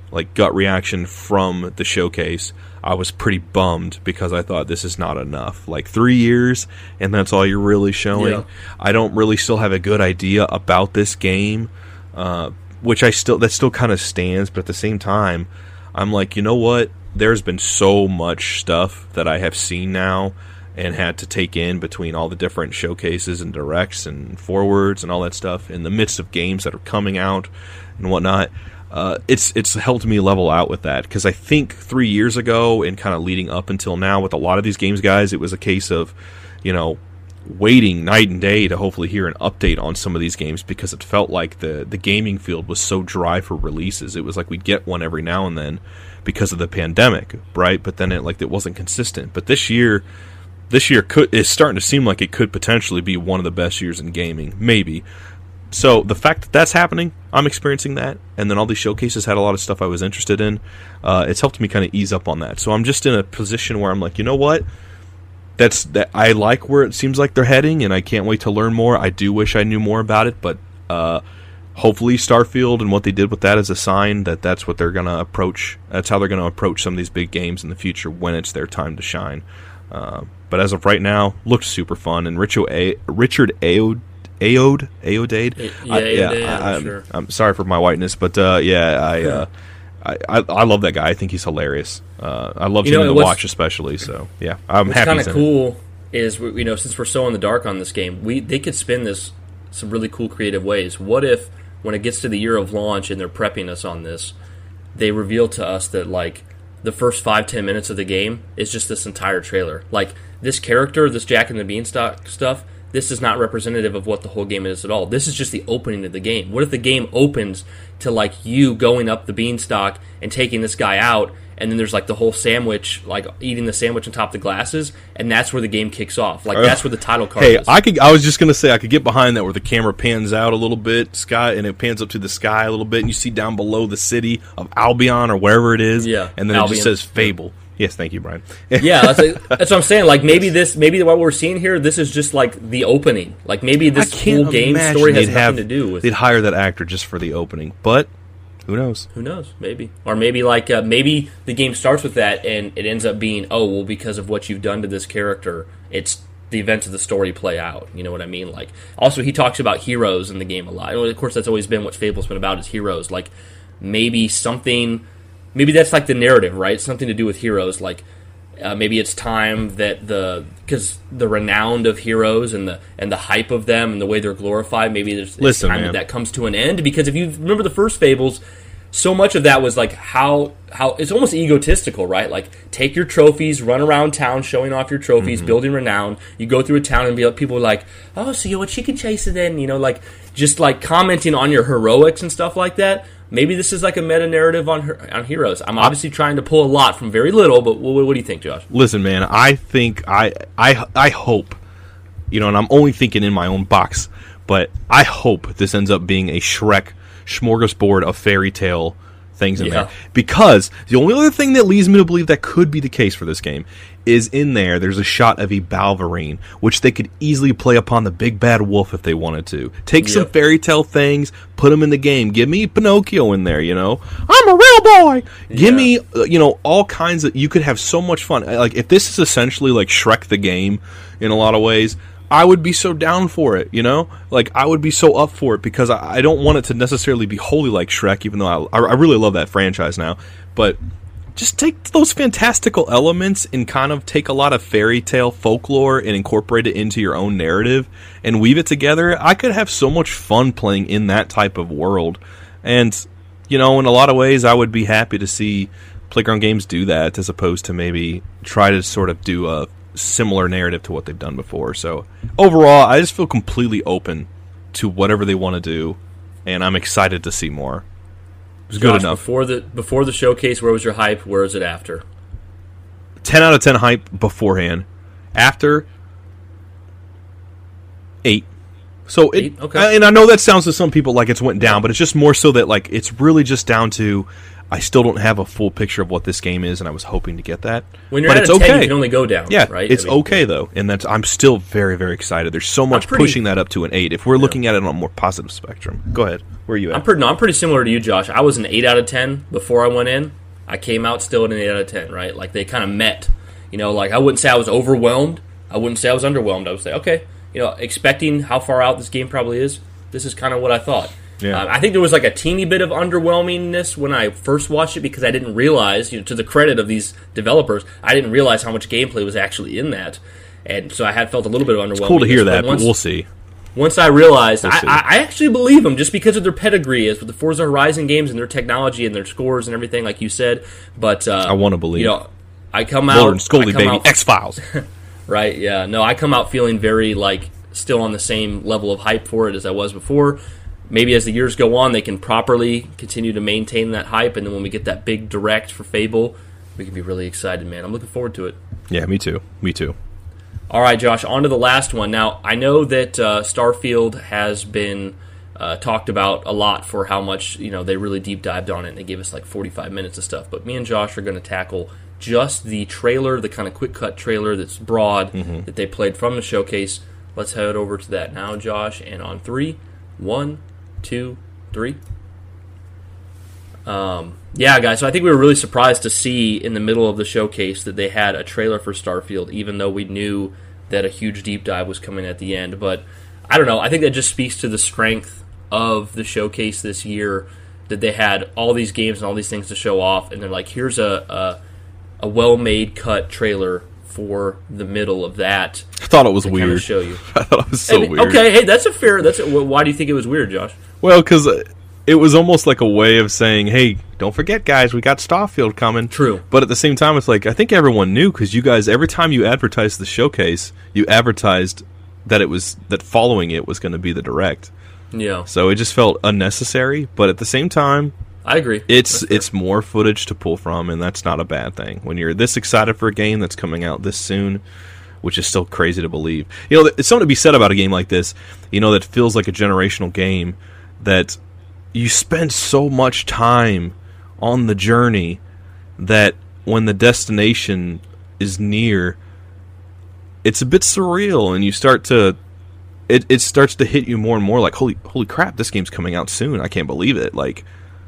like gut reaction from the showcase, I was pretty bummed because I thought this is not enough. Like three years and that's all you're really showing. Yeah. I don't really still have a good idea about this game, uh, which I still that still kind of stands. But at the same time, I'm like, you know what? There's been so much stuff that I have seen now and had to take in between all the different showcases and directs and forwards and all that stuff in the midst of games that are coming out and whatnot. Uh, it's it's helped me level out with that, because I think three years ago and kind of leading up until now with a lot of these games, guys, it was a case of, you know, waiting night and day to hopefully hear an update on some of these games, because it felt like the, the gaming field was so dry for releases. It was like we'd get one every now and then because of the pandemic, right? But then it like it wasn't consistent. But this year, this year could is starting to seem like it could potentially be one of the best years in gaming, maybe. So the fact that that's happening, I'm experiencing that, and then all these showcases had a lot of stuff I was interested in. Uh, it's helped me kind of ease up on that. So I'm just in a position where I'm like, you know what? That's that. I like where it seems like they're heading, and I can't wait to learn more. I do wish I knew more about it, but uh, hopefully Starfield and what they did with that is a sign that that's what they're going to approach. That's how they're going to approach some of these big games in the future when it's their time to shine. Uh, but as of right now, looks super fun, and Richard A- Richard Ayoade. Ayoade, Ayoade. Yeah, I, yeah, Ayoade, I, I'm, I'm, sure. I'm sorry for my whiteness, but uh, yeah, I, uh, I, I I love that guy. I think he's hilarious. Uh, I love him in the watch, especially. So yeah, I'm what's happy. What's kind of cool is, you know, since we're so in the dark on this game, we they could spin this some really cool creative ways. What if when it gets to the year of launch and they're prepping us on this, they reveal to us that like the first five ten minutes of the game is just this entire trailer, like this character, this Jack and the Beanstalk stuff. This is not representative of what the whole game is at all. This is just the opening of the game. What if the game opens to like you going up the beanstalk and taking this guy out, and then there's like the whole sandwich, like eating the sandwich on top of the glasses, and that's where the game kicks off. Like that's where the title card hey, is. I could. I was just gonna say I could get behind that, where the camera pans out a little bit, sky, and it pans up to the sky a little bit, and you see down below the city of Albion or wherever it is, yeah, and then Albion. It just says Fable. Yes, thank you, Brian. yeah, that's, a, that's what I'm saying. Like maybe this, maybe what we're seeing here, this is just like the opening. Like maybe this whole game story has nothing have, to do with. They'd hire that actor just for the opening, but who knows? Who knows? Maybe, or maybe like uh, maybe the game starts with that, and it ends up being, oh well, because of what you've done to this character, it's the events of the story play out. You know what I mean? Like also he talks about heroes in the game a lot. And of course, that's always been what Fable's been about, is heroes. Like maybe something, maybe that's like the narrative, right? Something to do with heroes, like. Uh, maybe it's time that the because the renown of heroes and the and the hype of them and the way they're glorified, maybe there's Listen, time man. that that comes to an end. Because if you remember the first Fables, so much of that was like how how it's almost egotistical, right? Like take your trophies, run around town showing off your trophies, mm-hmm. building renown. You go through a town and be like, people are like, oh, so you're a chicken chaser then, you know, like just like commenting on your heroics and stuff like that. Maybe this is like a meta narrative on her, on heroes. I'm obviously trying to pull a lot from very little, but what, what do you think, Josh? Listen, man, I think I I I hope, you know, and I'm only thinking in my own box, but I hope this ends up being a Shrek smorgasbord of fairy tale things in yeah. there. Because the only other thing that leads me to believe that could be the case for this game is in there, there's a shot of a Balverine, which they could easily play upon the big bad wolf if they wanted to. Take yep. some fairy tale things, put them in the game. Give me Pinocchio in there, you know. I'm a real boy! Give yeah. me, uh, you know, all kinds of... You could have so much fun. Like, if this is essentially like Shrek the game in a lot of ways... I would be so down for it, you know? Like, I would be so up for it, because I, I don't want it to necessarily be wholly like Shrek, even though I, I really love that franchise now. But just take those fantastical elements and kind of take a lot of fairy tale folklore and incorporate it into your own narrative and weave it together. I could have so much fun playing in that type of world. And, you know, in a lot of ways, I would be happy to see Playground Games do that, as opposed to maybe try to sort of do a similar narrative to what they've done before. So overall, I just feel completely open to whatever they want to do, and I'm excited to see more. It was Josh, good enough. Before the before the showcase, where was your hype? Where is it after? ten out of ten hype beforehand. After, eight. So it, Eight? Okay. and I know that sounds to some people like it's went down, but it's just more so that like it's really just down to I still don't have a full picture of what this game is, and I was hoping to get that. When you're but at it's a ten, okay. you can only go down. Yeah, right? it's I mean, okay though, and that's I'm still very very excited. There's so much pretty, pushing that up to an eight. If we're yeah. looking at it on a more positive spectrum, go ahead. Where are you at? I'm pretty. No, I'm pretty similar to you, Josh. I was an eight out of ten before I went in. I came out still at an eight out of ten. Right? Like they kind of met. You know, like I wouldn't say I was overwhelmed. I wouldn't say I was underwhelmed. I would say, okay, you know, expecting how far out this game probably is. This is kind of what I thought. Yeah. Uh, I think there was like a teeny bit of underwhelmingness when I first watched it because I didn't realize, you know, to the credit of these developers, I didn't realize how much gameplay was actually in that, and so I had felt a little bit of underwhelming. It's cool to hear that, but we'll see. Once I realized, we'll I, I, I actually believe them just because of their pedigree is with the Forza Horizon games and their technology and their scores and everything, like you said. But uh, I want to believe. You know, I come out, Lord and Scully, baby, out, X-Files. Right? Yeah. No, I come out feeling very like still on the same level of hype for it as I was before. Maybe as the years go on, they can properly continue to maintain that hype, and then when we get that big direct for Fable, we can be really excited, man. I'm looking forward to it. Yeah, me too. Me too. All right, Josh, on to the last one. Now, I know that uh, Starfield has been uh, talked about a lot for how much, you know, they really deep dived on it, and they gave us like forty-five minutes of stuff. But me and Josh are going to tackle just the trailer, the kind of quick-cut trailer that's broad mm-hmm. that they played from the showcase. Let's head over to that now, Josh, and on three, one, two, three. Um, yeah, guys, so I think we were really surprised to see in the middle of the showcase that they had a trailer for Starfield, even though we knew that a huge deep dive was coming at the end. But I don't know, I think that just speaks to the strength of the showcase this year, that they had all these games and all these things to show off, and they're like, here's a, a, a well-made cut trailer for the middle of that. I thought it was weird. Show you. I thought it was so and, weird. Okay, hey, that's a fair. That's a, why do you think it was weird, Josh? Well, because it was almost like a way of saying, "Hey, don't forget, guys, we got Starfield coming." True. But at the same time, it's like I think everyone knew because you guys, every time you advertised the showcase, you advertised that it was that following it was going to be the direct. Yeah. So it just felt unnecessary, but at the same time, I agree. It's it's more footage to pull from, and that's not a bad thing. When you're this excited for a game that's coming out this soon, which is still crazy to believe. You know, it's something to be said about a game like this, you know, that feels like a generational game, that you spend so much time on the journey that when the destination is near, it's a bit surreal, and you start to... It, it starts to hit you more and more like, holy holy crap, this game's coming out soon. I can't believe it. Like...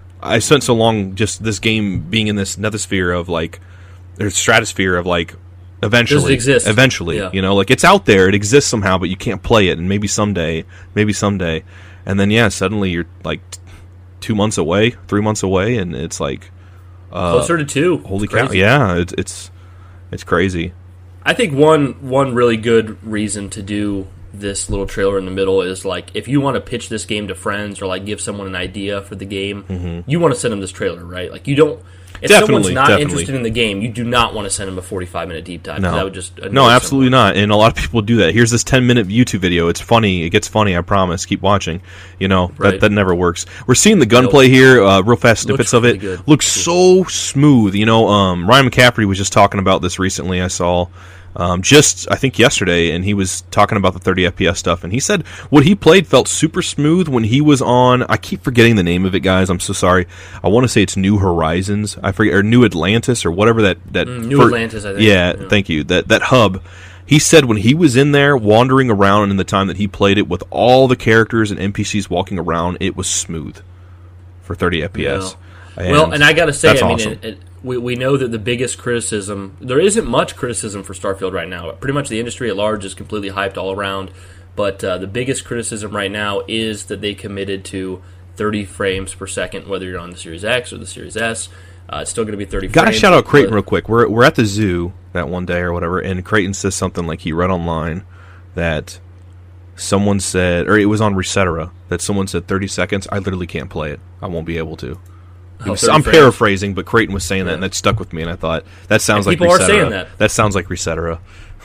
I spent so long just this game being in this nethersphere of like, or stratosphere of like, eventually, does it exist? eventually, yeah. you know, like it's out there, it exists somehow, but you can't play it, and maybe someday, maybe someday, and then yeah, suddenly you're like t- two months away, three months away, and it's like uh, closer to two. Holy cow! Yeah, it's it's it's crazy. I think one one really good reason to do this little trailer in the middle is like if you want to pitch this game to friends or like give someone an idea for the game, mm-hmm. you want to send them this trailer, right? Like you don't. If definitely, someone's not definitely. interested in the game, you do not want to send them a forty-five minute deep dive. No, that would just no, absolutely someone. not. And a lot of people do that. Here's this ten minute YouTube video. It's funny. It gets funny. I promise. Keep watching. You know right. that that never works. We're seeing the gunplay nope. here. Uh, real fast snippets really of it. Good. Looks so smooth. You know, um, Ryan McCaffrey was just talking about this recently. I saw. Um, just, I think, yesterday, and he was talking about the thirty F P S stuff, and he said what he played felt super smooth when he was on, I keep forgetting the name of it, guys, I'm so sorry. I want to say it's New Horizons, I forget, or New Atlantis, or whatever that... that mm, New for, Atlantis, I think. Yeah, yeah, thank you, that, that hub. He said when he was in there, wandering around in the time that he played it, with all the characters and N P Cs walking around, it was smooth for thirty F P S. Yeah. And well, and I gotta say, I mean, awesome. it, it, we we know that the biggest criticism, there isn't much criticism for Starfield right now. Pretty much the industry at large is completely hyped all around. But uh, the biggest criticism right now is that they committed to thirty frames per second, whether you're on the Series X or the Series S. Uh, it's still going to be thirty Gotta frames. shout out Creighton real quick. We're we're at the zoo that one day or whatever, and Creighton says something like he read online that someone said, or it was on Resetera, that someone said thirty seconds. I literally can't play it. I won't be able to. Oh, was, I'm frames. paraphrasing, but Creighton was saying that, yeah. and that stuck with me, and I thought, that sounds and like people Resetera. Are saying that. That sounds like Resetera.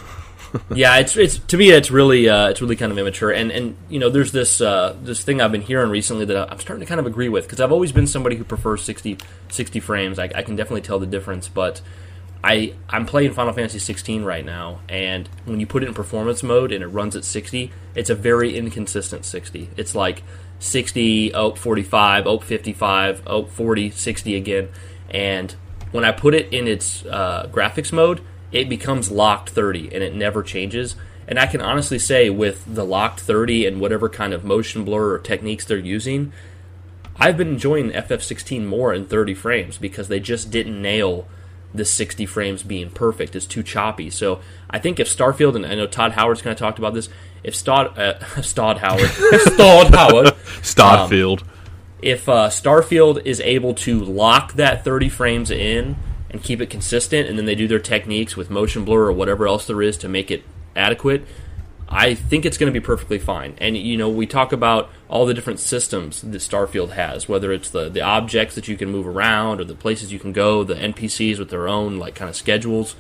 yeah, it's it's to me it's really uh, it's really kind of immature, and and you know there's this uh, this thing I've been hearing recently that I'm starting to kind of agree with, because I've always been somebody who prefers sixty, sixty frames. I, I can definitely tell the difference, but I, I'm playing Final Fantasy sixteen right now, and when you put it in performance mode and it runs at sixty, it's a very inconsistent sixty. It's like sixty, oh, forty-five, oh, fifty-five, oh, forty, sixty again. And when I put it in its uh, graphics mode, it becomes locked thirty, and it never changes. And I can honestly say with the locked thirty and whatever kind of motion blur or techniques they're using, I've been enjoying F F sixteen more in thirty frames because they just didn't nail the sixty frames being perfect. It's too choppy. So I think if Starfield, and I know Todd Howard's kind of talked about this, if Stod, uh, Stod Howard, Stod Howard, Stodfield, um, if uh, Starfield is able to lock that thirty frames in and keep it consistent, and then they do their techniques with motion blur or whatever else there is to make it adequate, I think it's going to be perfectly fine. And, you know, we talk about all the different systems that Starfield has, whether it's the, the objects that you can move around or the places you can go, the N P Cs with their own, like, kind of schedules.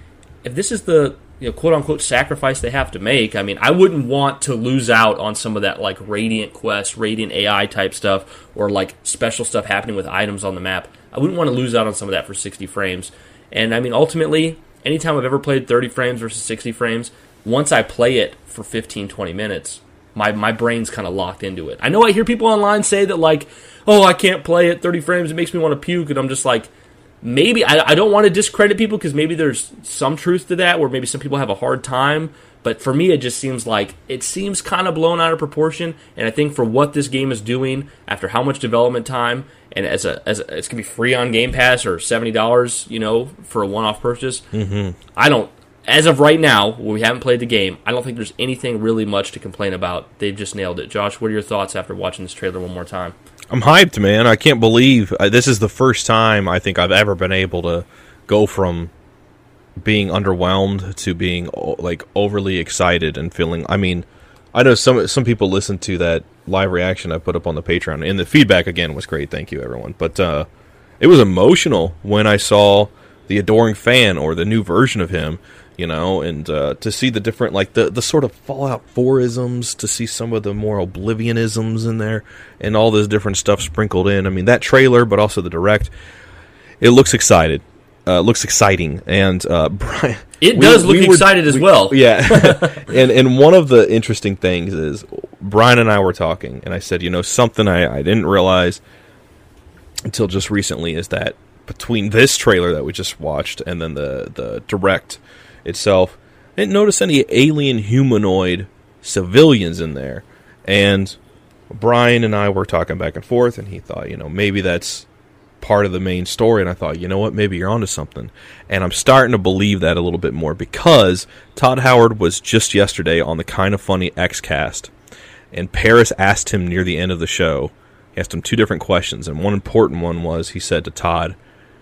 If this is the, you know, quote-unquote sacrifice they have to make, I mean, I wouldn't want to lose out on some of that, like, Radiant Quest, Radiant A I type stuff, or, like, special stuff happening with items on the map. I wouldn't want to lose out on some of that for sixty frames. And, I mean, ultimately, anytime I've ever played thirty frames versus sixty frames, once I play it for fifteen, twenty minutes, my, my brain's kind of locked into it. I know I hear people online say that, like, oh, I can't play it thirty frames, it makes me want to puke, and I'm just like, maybe, I, I don't want to discredit people, because maybe there's some truth to that, where maybe some people have a hard time, but for me, it just seems like, it seems kind of blown out of proportion, and I think for what this game is doing, after how much development time, and as a, as a, it's going to be free on Game Pass, or seventy dollars, you know, for a one-off purchase, mm-hmm. I don't, as of right now, when we haven't played the game, I don't think there's anything really much to complain about. They've just nailed it. Josh, what are your thoughts after watching this trailer one more time? I'm hyped, man. I can't believe uh, this is the first time I think I've ever been able to go from being underwhelmed to being o- like overly excited and feeling. I mean, I know some some people listened to that live reaction I put up on the Patreon, and the feedback again was great. Thank you, everyone. But uh, it was emotional when I saw the adoring fan or the new version of him. You know, and uh, to see the different, like, the, the sort of Fallout four-isms, to see some of the more Oblivion-isms in there, and all this different stuff sprinkled in. I mean, that trailer, but also the direct, it looks excited. Uh, looks exciting. And, uh, Brian... It we, does look we were, excited as we, well. Yeah. and, and one of the interesting things is, Brian and I were talking, and I said, you know, something I, I didn't realize until just recently is that between this trailer that we just watched and then the, the direct itself, I didn't notice any alien humanoid civilians in there. And Brian and I were talking back and forth, and he thought, you know, maybe that's part of the main story. And I thought, you know what, maybe you're onto something. And I'm starting to believe that a little bit more, because Todd Howard was just yesterday on the Kind of Funny X-Cast, and Paris asked him near the end of the show, he asked him two different questions, and one important one was, he said to Todd,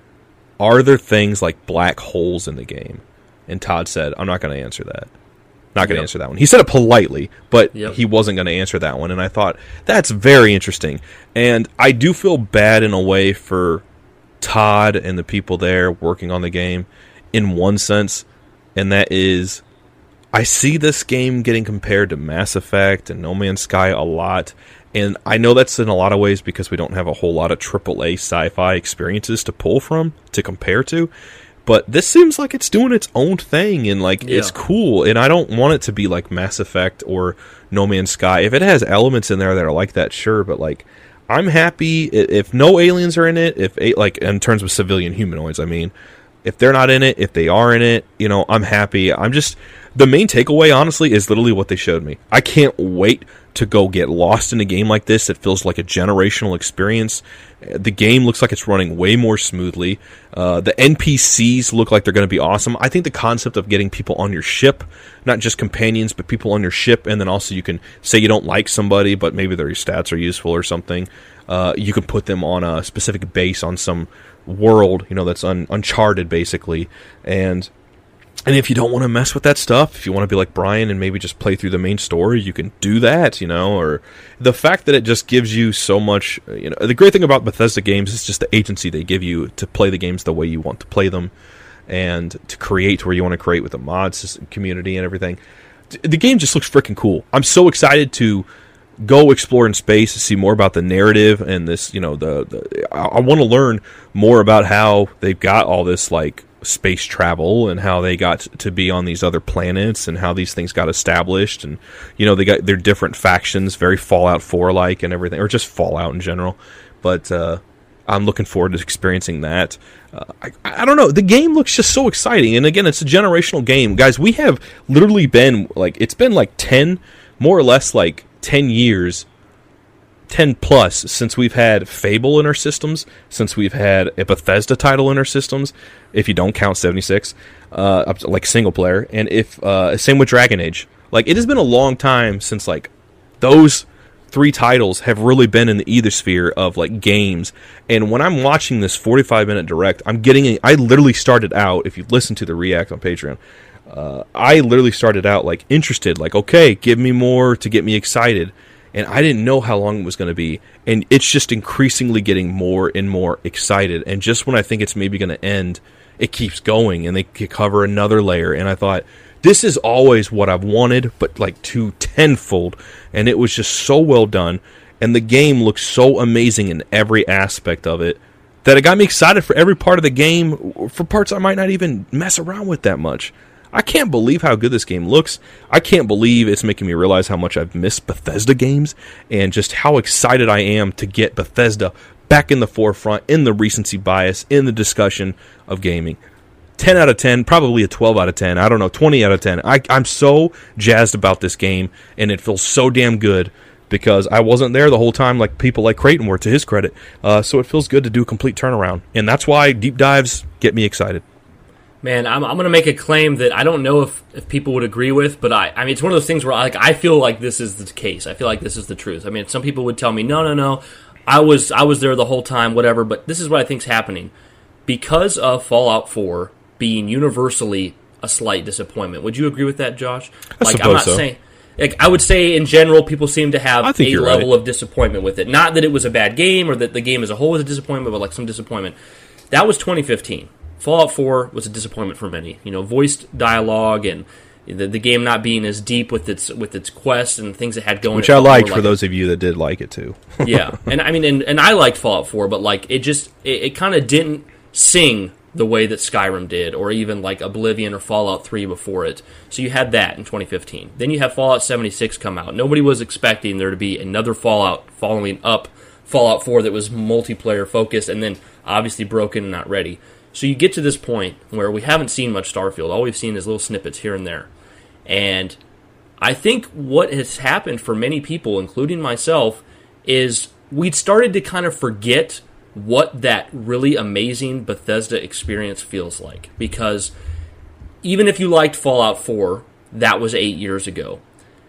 are there things like black holes in the game? And Todd said, I'm not going to answer that. Not going to yep. answer that one. He said it politely, but yep. he wasn't going to answer that one. And I thought, that's very interesting. And I do feel bad in a way for Todd and the people there working on the game in one sense. And that is, I see this game getting compared to Mass Effect and No Man's Sky a lot. And I know that's in a lot of ways because we don't have a whole lot of triple A sci-fi experiences to pull from, to compare to. But this seems like it's doing its own thing, and like yeah. it's cool. And I don't want it to be like Mass Effect or No Man's Sky. If it has elements in there that are like that, sure. But like, I'm happy if no aliens are in it. If like in terms of civilian humanoids, I mean, if they're not in it, if they are in it, you know, I'm happy. I'm just the main takeaway, honestly, is literally what they showed me. I can't wait to go get lost in a game like this. It feels like a generational experience. The game looks like it's running way more smoothly. Uh, the N P Cs look like they're going to be awesome. I think the concept of getting people on your ship, not just companions, but people on your ship, and then also you can say you don't like somebody, but maybe their stats are useful or something. Uh, you can put them on a specific base on some world, you know, that's un- uncharted, basically. And And if you don't want to mess with that stuff, if you want to be like Brian and maybe just play through the main story, you can do that, you know, or the fact that it just gives you so much, you know, the great thing about Bethesda games is just the agency they give you to play the games the way you want to play them and to create where you want to create with the mods community and everything. The game just looks freaking cool. I'm so excited to go explore in space to see more about the narrative and this, you know, the, the I, I want to learn more about how they've got all this, like, space travel and how they got to be on these other planets and how these things got established, and you know they got their different factions, very Fallout four like and everything, or just Fallout in general. But uh, I'm looking forward to experiencing that. Uh, I, I don't know. The game looks just so exciting, and again, it's a generational game, guys. We have literally been like it's been like ten, more or less like ten years. ten plus since we've had Fable in our systems, since we've had a Bethesda title in our systems, if you don't count seventy-six, uh, like single player, and if uh, same with Dragon Age. Like, it has been a long time since like those three titles have really been in the ethersphere of like games. And when I'm watching this forty-five minute direct, I'm getting a, I literally started out, if you listen to the React on Patreon, uh, I literally started out like interested, like, okay, give me more to get me excited. And I didn't know how long it was going to be. And it's just increasingly getting more and more excited. And just when I think it's maybe going to end, it keeps going. And they cover another layer. And I thought, this is always what I've wanted, but like to tenfold. And it was just so well done. And the game looks so amazing in every aspect of it that it got me excited for every part of the game, for parts I might not even mess around with that much. I can't believe how good this game looks. I can't believe it's making me realize how much I've missed Bethesda games and just how excited I am to get Bethesda back in the forefront, in the recency bias, in the discussion of gaming. ten out of ten, probably a twelve out of ten. I don't know, twenty out of ten. I, I'm so jazzed about this game, and it feels so damn good because I wasn't there the whole time like people like Creighton were, to his credit. Uh, so it feels good to do a complete turnaround, and that's why deep dives get me excited. Man, I'm I'm gonna make a claim that I don't know if, if people would agree with, but I I mean it's one of those things where I, like I feel like this is the case. I feel like this is the truth. I mean, some people would tell me, no, no, no, I was I was there the whole time, whatever. But this is what I think's happening because of Fallout four being universally a slight disappointment. Would you agree with that, Josh? I like suppose I'm not so. saying. Like, I would say, in general, people seem to have a level right. of disappointment with it. Not that it was a bad game or that the game as a whole was a disappointment, but like some disappointment. That was twenty fifteen. Fallout four was a disappointment for many. You know, voiced dialogue and the, the game not being as deep with its with its quests and things it had going. Which I liked, like for those of you that did like it too. Yeah, and I mean, and, and I liked Fallout four, but like it just it, it kind of didn't sing the way that Skyrim did, or even like Oblivion or Fallout three before it. So you had that in twenty fifteen. Then you have Fallout seventy-six come out. Nobody was expecting there to be another Fallout following up Fallout four that was multiplayer focused, and then obviously broken and not ready. So you get to this point where we haven't seen much Starfield. All we've seen is little snippets here and there. And I think what has happened for many people, including myself, is we'd started to kind of forget what that really amazing Bethesda experience feels like. Because even if you liked Fallout four, that was eight years ago.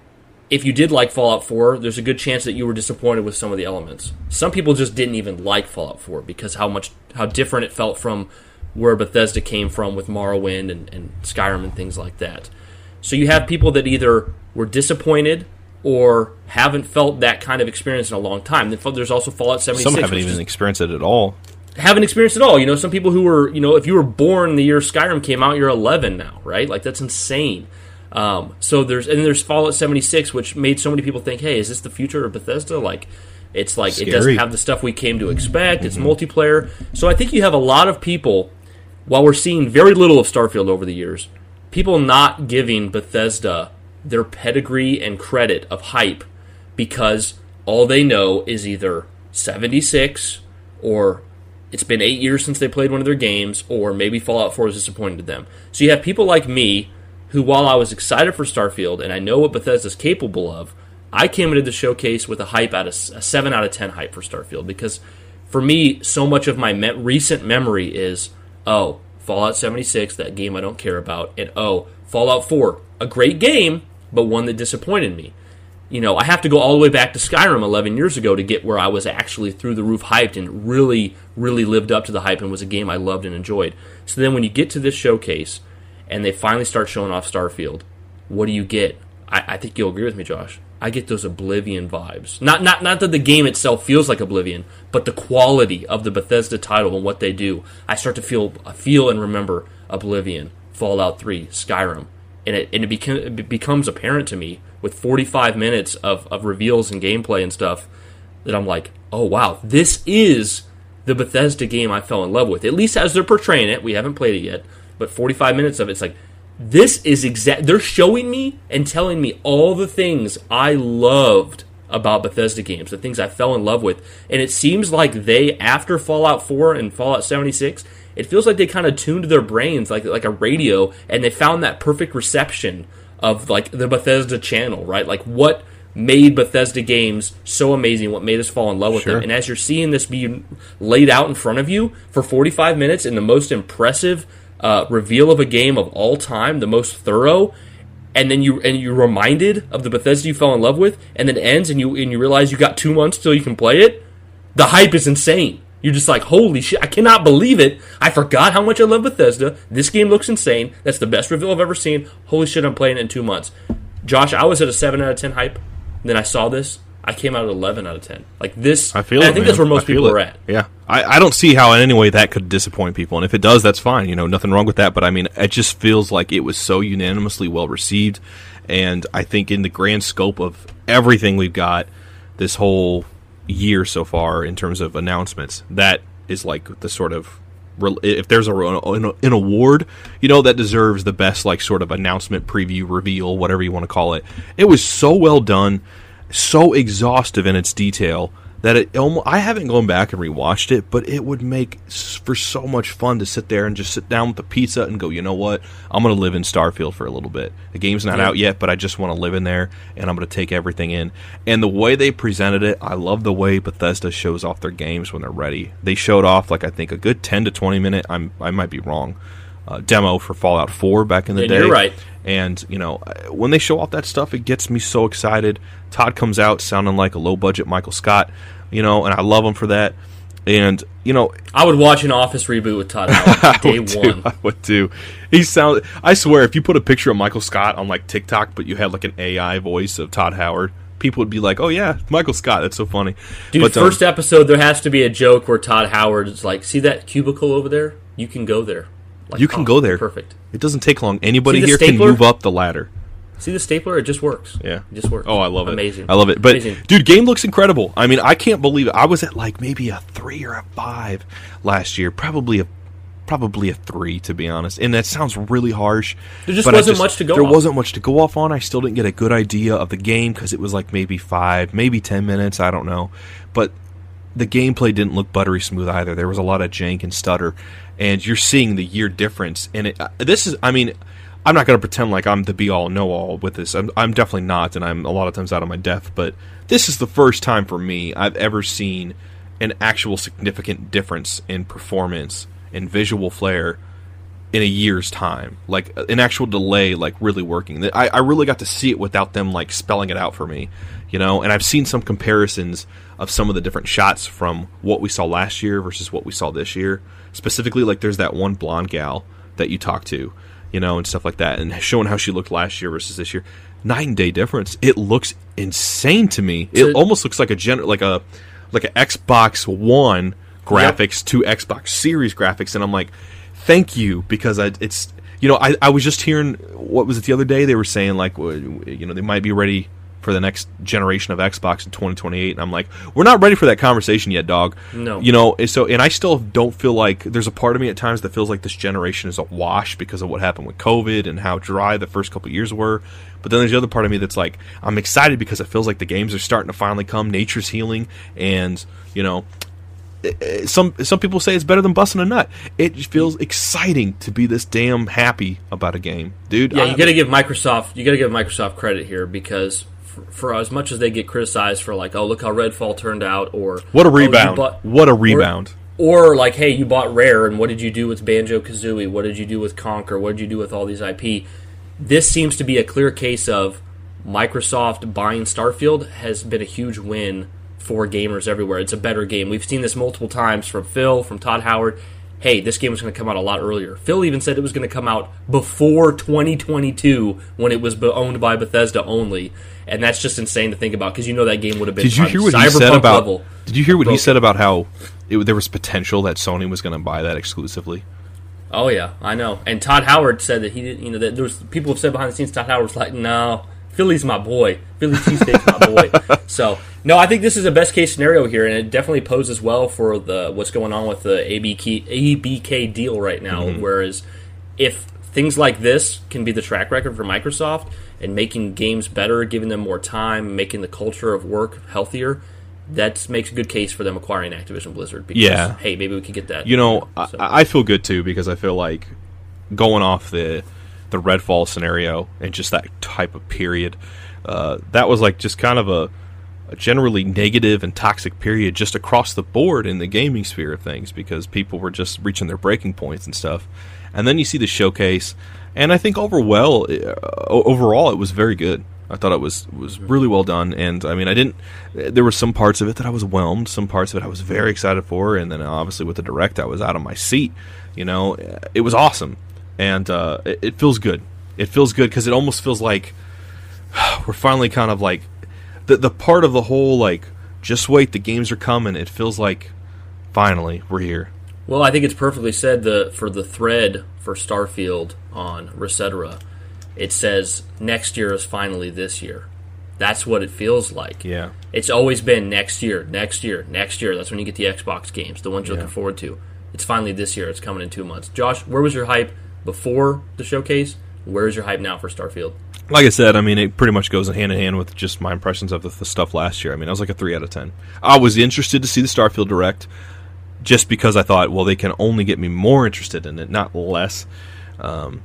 If you did like Fallout four, there's a good chance that you were disappointed with some of the elements. Some people just didn't even like Fallout four because how much how different it felt from where Bethesda came from with Morrowind and, and Skyrim and things like that. So you have people that either were disappointed or haven't felt that kind of experience in a long time. There's also Fallout seventy-six. Some haven't even experienced it at all. Haven't experienced it at all. You know, some people who were, you know, if you were born the year Skyrim came out, you're eleven now, right? Like, that's insane. Um, so there's, and there's Fallout seventy-six, which made so many people think, hey, is this the future of Bethesda? Like, it's like, Scary. It doesn't have the stuff we came to expect. It's mm-hmm. multiplayer. So I think you have a lot of people, while we're seeing very little of Starfield over the years, people not giving Bethesda their pedigree and credit of hype because all they know is either seventy-six or it's been eight years since they played one of their games, or maybe Fallout four has disappointed them. So you have people like me who, while I was excited for Starfield and I know what Bethesda's capable of, I came into the showcase with a hype out of a seven out of ten hype for Starfield because for me, so much of my me- recent memory is, oh, Fallout seventy-six, that game I don't care about, and oh, Fallout four, a great game, but one that disappointed me. You know, I have to go all the way back to Skyrim eleven years ago to get where I was actually through the roof hyped and really, really lived up to the hype and was a game I loved and enjoyed. So then when you get to this showcase and they finally start showing off Starfield, what do you get? I, I think you'll agree with me, Josh. I get those Oblivion vibes. Not, not, not that the game itself feels like Oblivion, but the quality of the Bethesda title and what they do. I start to feel, feel and remember Oblivion, Fallout three, Skyrim. And it, and it, beca- it becomes apparent to me with forty-five minutes of, of reveals and gameplay and stuff that I'm like, oh wow, this is the Bethesda game I fell in love with. At least as they're portraying it. We haven't played it yet. but forty-five minutes of it's like, this is exact. They're showing me and telling me all the things I loved about Bethesda games, the things I fell in love with. And it seems like they, after Fallout four and Fallout seventy-six, it feels like they kind of tuned their brains like like a radio, and they found that perfect reception of like the Bethesda channel, right? Like what made Bethesda games so amazing, what made us fall in love with Sure. them. And as you're seeing this be laid out in front of you for forty-five minutes in the most impressive uh, reveal of a game of all time, the most thorough, and then you and you're reminded of the Bethesda you fell in love with, and then it ends and you and you realize you got two months till you can play it, the hype is insane. You're just like, holy shit, I cannot believe it. I forgot how much I love Bethesda. This game looks insane. That's the best reveal I've ever seen. Holy shit, I'm playing it in two months. Josh, I was at a seven out of ten hype. Then I saw this. I came out at eleven out of ten. Like this, I feel and it, I think man. that's where most I feel people it. are at. Yeah, I, I don't see how in any way that could disappoint people, and if it does, that's fine. You know, nothing wrong with that. But I mean, it just feels like it was so unanimously well received, and I think in the grand scope of everything we've got this whole year so far in terms of announcements, that is like the sort of, if there's a, an, an award, you know, that deserves the best like sort of announcement, preview, reveal, whatever you want to call it. It was so well done, so exhaustive in its detail that it almost, I haven't gone back and rewatched it, but it would make for so much fun to sit there and just sit down with the pizza and go, you know what, I'm going to live in Starfield for a little bit. The game's not Yeah. out yet, but I just want to live in there, and I'm going to take everything in. And the way they presented it, I love the way Bethesda shows off their games when they're ready. They showed off, like, I think a good ten to twenty minute, I'm, I might be wrong, uh, demo for Fallout four back in the And day. you're right. And, you know, when they show off that stuff, it gets me so excited. Todd comes out sounding like a low-budget Michael Scott, you know, and I love him for that. And, you know... I would watch an Office reboot with Todd Howard day would one. Too, I would too. He sound, I swear, if you put a picture of Michael Scott on, like, TikTok, but you had, like, an A I voice of Todd Howard, people would be like, oh, yeah, Michael Scott, that's so funny. Dude, but, um, first episode, there has to be a joke where Todd Howard is like, see that cubicle over there? You can go there. Like, you can oh, go there. Perfect. It doesn't take long. Anybody See the here can stapler? move up the ladder. See the stapler? It just works. Yeah. It just works. Oh, I love it. Amazing. I love it. But, Amazing. dude, game looks incredible. I mean, I can't believe it. I was at, like, maybe a three or a five last year. Probably a probably a three, to be honest. And that sounds really harsh. There just but I wasn't much to go There off. wasn't much to go off on. I still didn't get a good idea of the game because it was, like, maybe five, maybe ten minutes. I don't know. But the gameplay didn't look buttery smooth either. There was a lot of jank and stutter. And you're seeing the year difference. And it, uh, this is, I mean... I'm not going to pretend like I'm the be-all, know-all with this. I'm, I'm definitely not, and I'm a lot of times out of my depth. But this is the first time for me I've ever seen an actual significant difference in performance and visual flair in a year's time. Like, an actual delay, like, really working. I, I really got to see it without them, like, spelling it out for me. You know? And I've seen some comparisons of some of the different shots from what we saw last year versus what we saw this year. Specifically, like, there's that one blonde gal that you talked to, you know, and stuff like that, and showing how she looked last year versus this year. Night and day difference. It looks insane to me. It So, almost looks like a gen- like a like an Xbox One graphics to Xbox Series graphics, and I'm like, thank you, because I, it's, you know, I, I was just hearing, what was it the other day? They were saying, like, you know, they might be ready for the next generation of Xbox in twenty twenty-eight, and I'm like, we're not ready for that conversation yet, dog. No. You know, and so, and I still don't feel like, there's a part of me at times that feels like this generation is a wash because of what happened with COVID and how dry the first couple of years were. But then there's the other part of me that's like, I'm excited because it feels like the games are starting to finally come, nature's healing, and, you know, some some people say it's better than busting a nut. It feels exciting to be this damn happy about a game, dude. Yeah, I, you got to give Microsoft. You got to give Microsoft credit here, because for, for as much as they get criticized for, like, oh, look how Redfall turned out, or what a oh, you rebound! bought- What a rebound! Or, or like, hey, you bought Rare, and what did you do with Banjo-Kazooie? What did you do with Conker? What did you do with all these I P? This seems to be a clear case of Microsoft buying Starfield has been a huge win for gamers everywhere. It's a better game. We've seen this multiple times from Phil, from Todd Howard. Hey, this game was going to come out a lot earlier. Phil even said it was going to come out before twenty twenty-two, when it was owned by Bethesda only. And that's just insane to think about, because you know that game would have been Did you hear what Cyberpunk he said about? level. Did you hear what he broken. said about how it, there was potential that Sony was going to buy that exclusively? Oh yeah, I know. And Todd Howard said that he didn't. You know, that there was people have said behind the scenes. Todd Howard was like, "No, Philly's my boy. Philly cheesesteak's my boy." So no, I think this is a best case scenario here, and it definitely poses well for the what's going on with the A B K, A B K deal right now. Mm-hmm. Whereas if things like this can be the track record for Microsoft and making games better, giving them more time, making the culture of work healthier, that makes a good case for them acquiring Activision Blizzard. Because, yeah. hey, maybe we could get that. You know, so. I, I feel good, too, because I feel like going off the the Redfall scenario and just that type of period, uh, that was like just kind of a, a generally negative and toxic period just across the board in the gaming sphere of things, because people were just reaching their breaking points and stuff. And then you see the showcase, and I think overall, uh, overall it was very good. I thought it was was really well done, and I mean, I didn't. There were some parts of it that I was whelmed, some parts of it I was very excited for, and then obviously with the direct, I was out of my seat. You know, it was awesome, and uh, it, it feels good. It feels good because it almost feels like we're finally kind of like the the part of the whole like just wait, the games are coming. It feels like finally we're here. Well, I think it's perfectly said the for the thread for Starfield on Resetera. It says next year is finally this year. That's what it feels like. Yeah. It's always been next year, next year, next year. That's when you get the Xbox games, the ones you're yeah. looking forward to. It's finally this year. It's coming in two months. Josh, where was your hype before the showcase? Where is your hype now for Starfield? Like I said, I mean, it pretty much goes hand in hand with just my impressions of the, the stuff last year. I mean, I was like a three out of ten. I was interested to see the Starfield Direct just because I thought, well, they can only get me more interested in it, not less. Um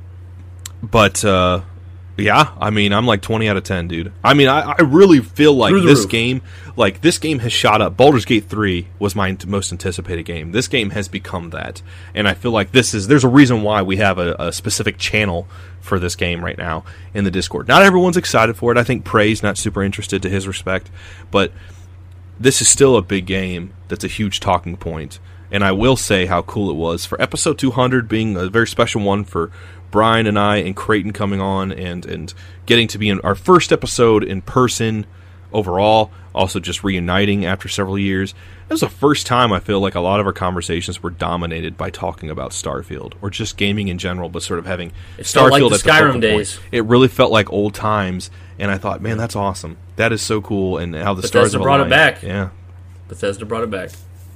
But, uh, yeah, I mean, I'm like twenty out of ten, dude. I mean, I, I really feel like this roof. game, like, this game has shot up. Baldur's Gate three was my most anticipated game. This game has become that. And I feel like this is, there's a reason why we have a, a specific channel for this game right now in the Discord. Not everyone's excited for it. I think Prey's not super interested, to his respect. But this is still a big game that's a huge talking point. And I will say how cool it was for episode two hundred being a very special one for Brian and I and Creighton coming on and, and getting to be in our first episode in person overall, also just reuniting after several years. It was the first time I feel like a lot of our conversations were dominated by talking about Starfield or just gaming in general, but sort of having it Starfield like the at the Skyrim focal days. point. It really felt like old times, and I thought, man, that's awesome. That is so cool, and how the Bethesda stars have brought aligned. it back. Yeah. Bethesda brought it back.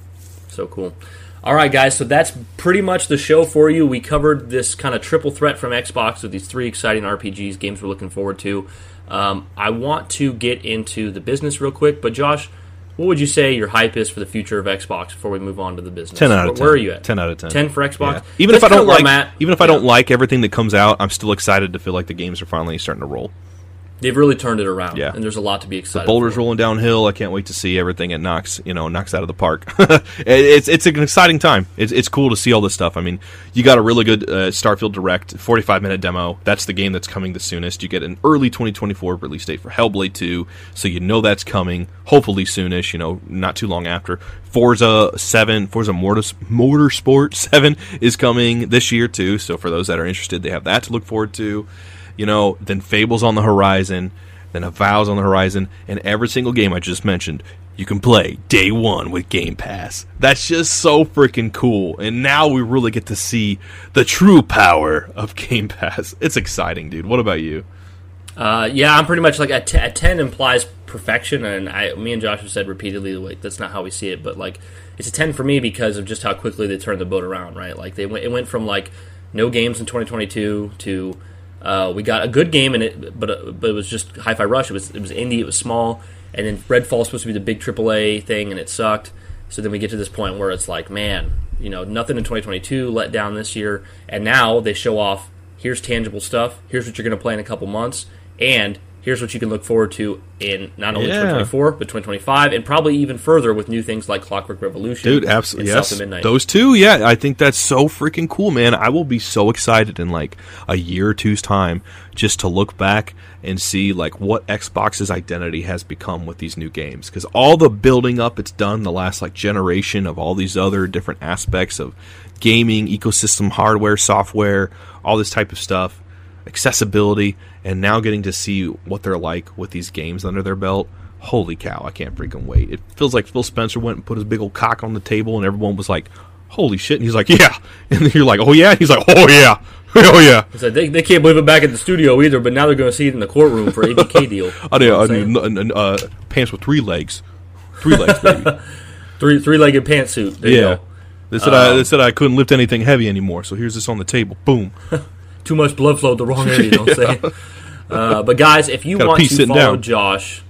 So cool. All right, guys, so that's pretty much the show for you. We covered this kind of triple threat from Xbox with these three exciting R P Gs, games we're looking forward to. Um, I want to get into the business real quick, but Josh, what would you say your hype is for the future of Xbox before we move on to the business? ten out of ten. Where are you at? ten out of ten. ten for Xbox? Yeah. Even That's if I don't kinda where like, I'm at. even if I Yeah. don't like everything that comes out, I'm still excited to feel like the games are finally starting to roll. They've really turned it around, Yeah. and there's a lot to be excited. The boulder's for. rolling downhill. I can't wait to see everything it knocks, you know, knocks out of the park. it's it's an exciting time. It's it's cool to see all this stuff. I mean, you got a really good uh, Starfield Direct, forty-five minute demo. That's the game that's coming the soonest. You get an early twenty twenty-four release date for Hellblade two, so you know that's coming. Hopefully soonish, you know, not too long after. Forza seven, Forza Mortis, Motorsport seven is coming this year too. So for those that are interested, they have that to look forward to. You know, then Fable's on the horizon, then Avow's on the horizon, and every single game I just mentioned, you can play day one with Game Pass. That's just so freaking cool. And now we really get to see the true power of Game Pass. It's exciting, dude. What about you? Uh, yeah, I'm pretty much like a, t- a ten implies perfection, and I, me and Josh have said repeatedly, like that's not how we see it, but like it's a ten for me because of just how quickly they turned the boat around, right? Like they went, it went from like no games in twenty twenty-two to uh, we got a good game in it, but uh, but it was just Hi-Fi Rush. It was it was indie, it was small, and then Redfall was supposed to be the big triple A thing, and it sucked. So then we get to this point where it's like, man, you know, nothing in twenty twenty-two, let down this year, and now they show off. Here's tangible stuff. Here's what you're going to play in a couple months. And here's what you can look forward to in not only yeah. twenty twenty-four, but twenty twenty-five, and probably even further with new things like Clockwork Revolution. Dude, absolutely. And Yes. South of Midnight. Those two, yeah. I think that's so freaking cool, man. I will be so excited in like a year or two's time just to look back and see like what Xbox's identity has become with these new games. Because all the building up it's done the last like generation of all these other different aspects of gaming, ecosystem, hardware, software, all this type of stuff, accessibility, and now getting to see what they're like with these games under their belt. Holy cow, I can't freaking wait. It feels like Phil Spencer went and put his big old cock on the table and everyone was like, holy shit, and he's like, yeah. And then you're like, oh yeah? And he's like, oh yeah. Oh yeah. It's like they, they can't believe it back at the studio either, but now they're going to see it in the courtroom for A B K deal. I You know do, what I I'm do, uh, pants with three legs. Three legs, baby. Three three legged pantsuit. There you Yeah. go. They said, um, I, they said I couldn't lift anything heavy anymore, so here's this on the table. Boom. Too much blood flow the wrong area, don't say. Uh, but guys, if you want to follow down. Josh,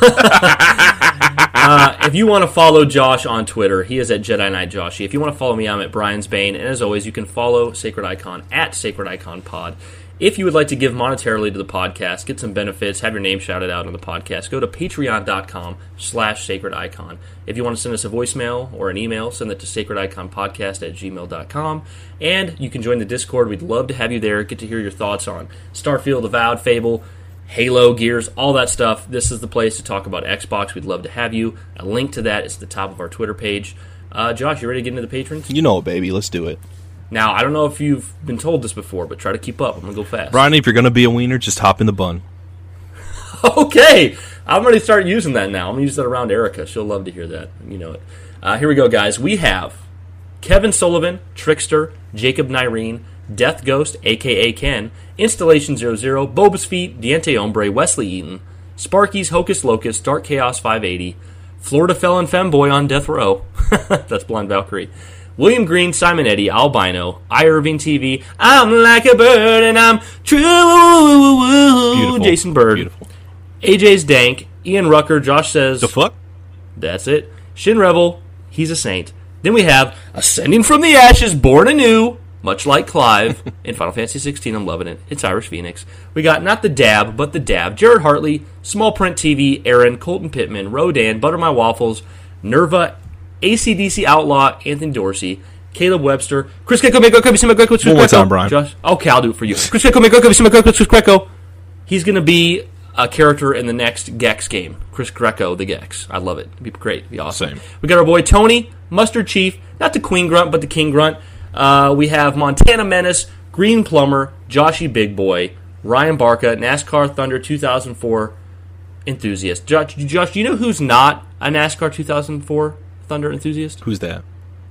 uh, if you want to follow Josh on Twitter, he is at Jedi Knight Joshy. If you want to follow me, I'm at Brian's Bane. And as always, you can follow Sacred Icon at Sacred Icon Pod. If you would like to give monetarily to the podcast, get some benefits, have your name shouted out on the podcast, go to patreon.com slash sacred icon. If you want to send us a voicemail or an email, send it to sacrediconpodcast at gmail dot com. And you can join the Discord. We'd love to have you there, get to hear your thoughts on Starfield, Avowed, Fable, Halo, Gears, all that stuff. This is the place to talk about Xbox. We'd love to have you. A link to that is at the top of our Twitter page. Uh, Josh, you ready to get into the patrons? You know it, baby. Let's do it. Now, I don't know if you've been told this before, but try to keep up. I'm going to go fast. Brian, if you're going to be a wiener, just hop in the bun. Okay. I'm going to start using that now. I'm going to use that around Erica. She'll love to hear that. You know it. Uh, here we go, guys. We have Kevin Sullivan, Trickster, Jacob Nyreen, Death Ghost, a k a. Ken, Installation zero zero, Boba's Feet, Diente Ombre, Wesley Eaton, Sparky's Hocus Locus, Dark Chaos five eighty, Florida Felon Femboy on Death Row. That's Blind Valkyrie. William Green, Simon Eddy, Albino, I Irving T V, I'm like a bird and I'm true. Beautiful. Jason Bird. Beautiful. A J's Dank, Ian Rucker, Josh Says. The fuck? That's it. Shin Rebel, he's a saint. Then we have Ascending from the Ashes, Born Anew, much like Clive in Final Fantasy sixteen. I'm loving it. It's Irish Phoenix. We got not the Dab, but the Dab. Jared Hartley, Small Print T V, Aaron, Colton Pittman, Rodan, Butter My Waffles, Nerva, A C D C Outlaw, Anthony Dorsey, Caleb Webster, Chris Greco, make Chris Greco, Chris One more time, Brian. Josh, okay, I'll do it for you. Chris Greco, make Chris Greco. He's going to be a character in the next Gex game. Chris Greco, the Gex. I love it. It'd be great. It'd be awesome. Same. We got our boy Tony, Mustard Chief, not the Queen Grunt, but the King Grunt. Uh, we have Montana Menace, Green Plumber, Joshy Big Boy, Ryan Barca, NASCAR Thunder two thousand four enthusiast. Josh, Josh, do you know who's not a NASCAR two thousand four Thunder enthusiast? Who's that?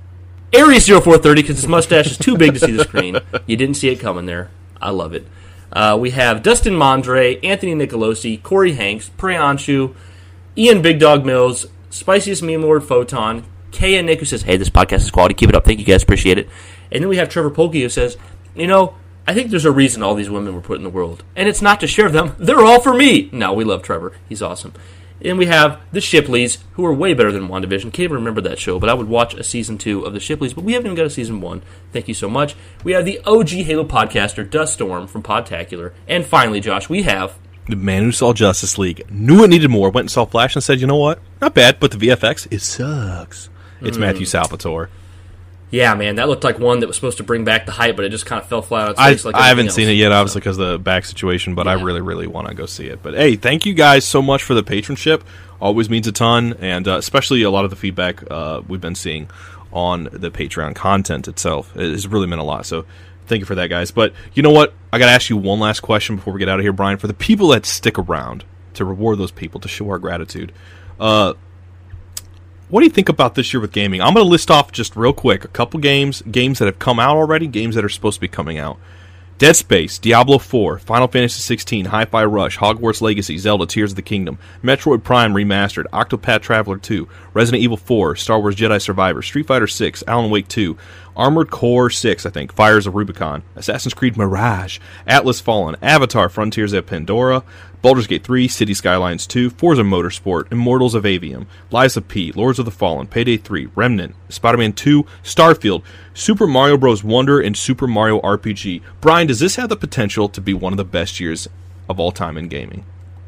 Aries zero four thirty, because his mustache is too big to see the screen. You didn't see it coming there. I love it. Uh, we have Dustin Mondre, Anthony Nicolosi, Corey Hanks, Preanshu, Ian Big Dog Mills, Spiciest Meme Lord Photon, Kay and Nick, who says, hey, this podcast is quality. Keep it up. Thank you guys. Appreciate it. And then we have Trevor Polke, who says, you know, I think there's a reason all these women were put in the world. And it's not to share them. They're all for me. No, we love Trevor. He's awesome. And we have the Shipleys, who are way better than WandaVision. Can't even remember that show, but I would watch a season two of the Shipleys, but we haven't even got a season one. Thank you so much. We have the O G Halo podcaster, Dust Storm from Podtacular. And finally, Josh, we have the man who saw Justice League, knew it needed more, went and saw Flash and said, you know what? Not bad, but the V F X, it sucks. It's mm. Matthew Salvatore. Yeah, man, that looked like one that was supposed to bring back the hype, but it just kind of fell flat on its I, face. Like I haven't else. seen it yet, obviously, so. because of the back situation, but yeah. I really, really want to go see it. But, hey, thank you guys so much for the patronship. Always means a ton, and uh, especially a lot of the feedback uh, we've been seeing on the Patreon content itself. It has really meant a lot, so thank you for that, guys. But you know what? I got to ask you one last question before we get out of here, Brian. For the people that stick around, to reward those people, to show our gratitude, uh, what do you think about this year with gaming? I'm going to list off just real quick a couple games, games that have come out already, games that are supposed to be coming out. Dead Space, Diablo four, Final Fantasy sixteen, Hi-Fi Rush, Hogwarts Legacy, Zelda Tears of the Kingdom, Metroid Prime Remastered, Octopath Traveler two, Resident Evil four, Star Wars Jedi Survivor, Street Fighter six, Alan Wake two, Armored Core six, I think, Fires of Rubicon, Assassin's Creed Mirage, Atlas Fallen, Avatar Frontiers of Pandora, Baldur's Gate three, City Skylines two, Forza Motorsport, Immortals of Avium, Lies of P, Lords of the Fallen, Payday three, Remnant, Spider-Man two, Starfield, Super Mario Bros. Wonder, and Super Mario R P G. Brian, does this have the potential to be one of the best years of all time in gaming?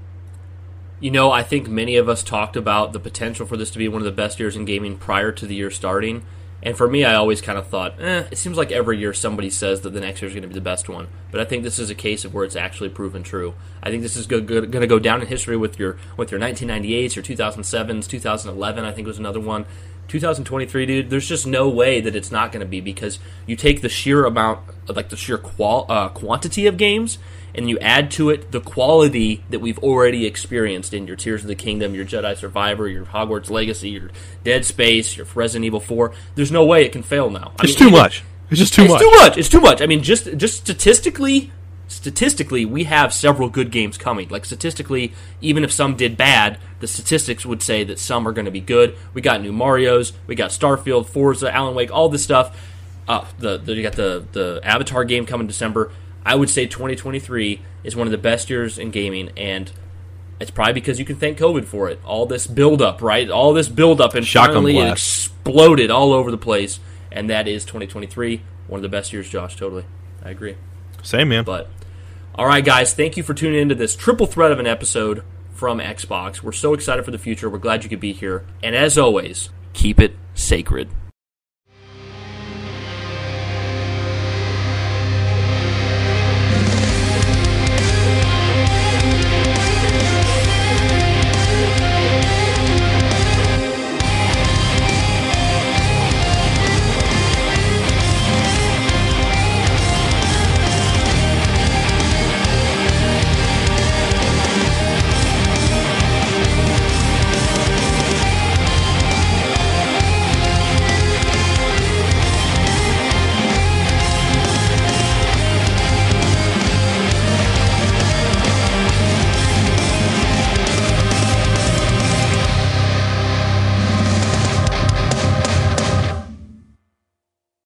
You know, I think many of us talked about the potential for this to be one of the best years in gaming prior to the year starting. And for me, I always kind of thought, eh, it seems like every year somebody says that the next year is going to be the best one. But I think this is a case of where it's actually proven true. I think this is going to go down in history with your with your nineteen ninety-eights, your two thousand sevens, two thousand eleven, I think was another one. two thousand twenty-three, dude, there's just no way that it's not going to be, because you take the sheer amount, like the sheer qual uh, quantity of games, and you add to it the quality that we've already experienced in your Tears of the Kingdom, your Jedi Survivor, your Hogwarts Legacy, your Dead Space, your Resident Evil four. There's no way it can fail now. I it's mean, too much. It's just too it's much. It's too much. It's too much. I mean, just just statistically, statistically, we have several good games coming. Like, statistically, even if some did bad, the statistics would say that some are going to be good. We got new Marios, we got Starfield, Forza, Alan Wake, all this stuff. Uh, the, the you got the, the Avatar game coming in December. I would say twenty twenty-three is one of the best years in gaming, and it's probably because you can thank COVID for it. All this build-up, right? All this build-up, and Shotgun finally it blast. exploded all over the place, and that is twenty twenty-three. One of the best years, Josh, totally. I agree. Same, man. But, all right, guys, thank you for tuning into this triple threat of an episode from Xbox. We're so excited for the future. We're glad you could be here. And as always, keep it sacred.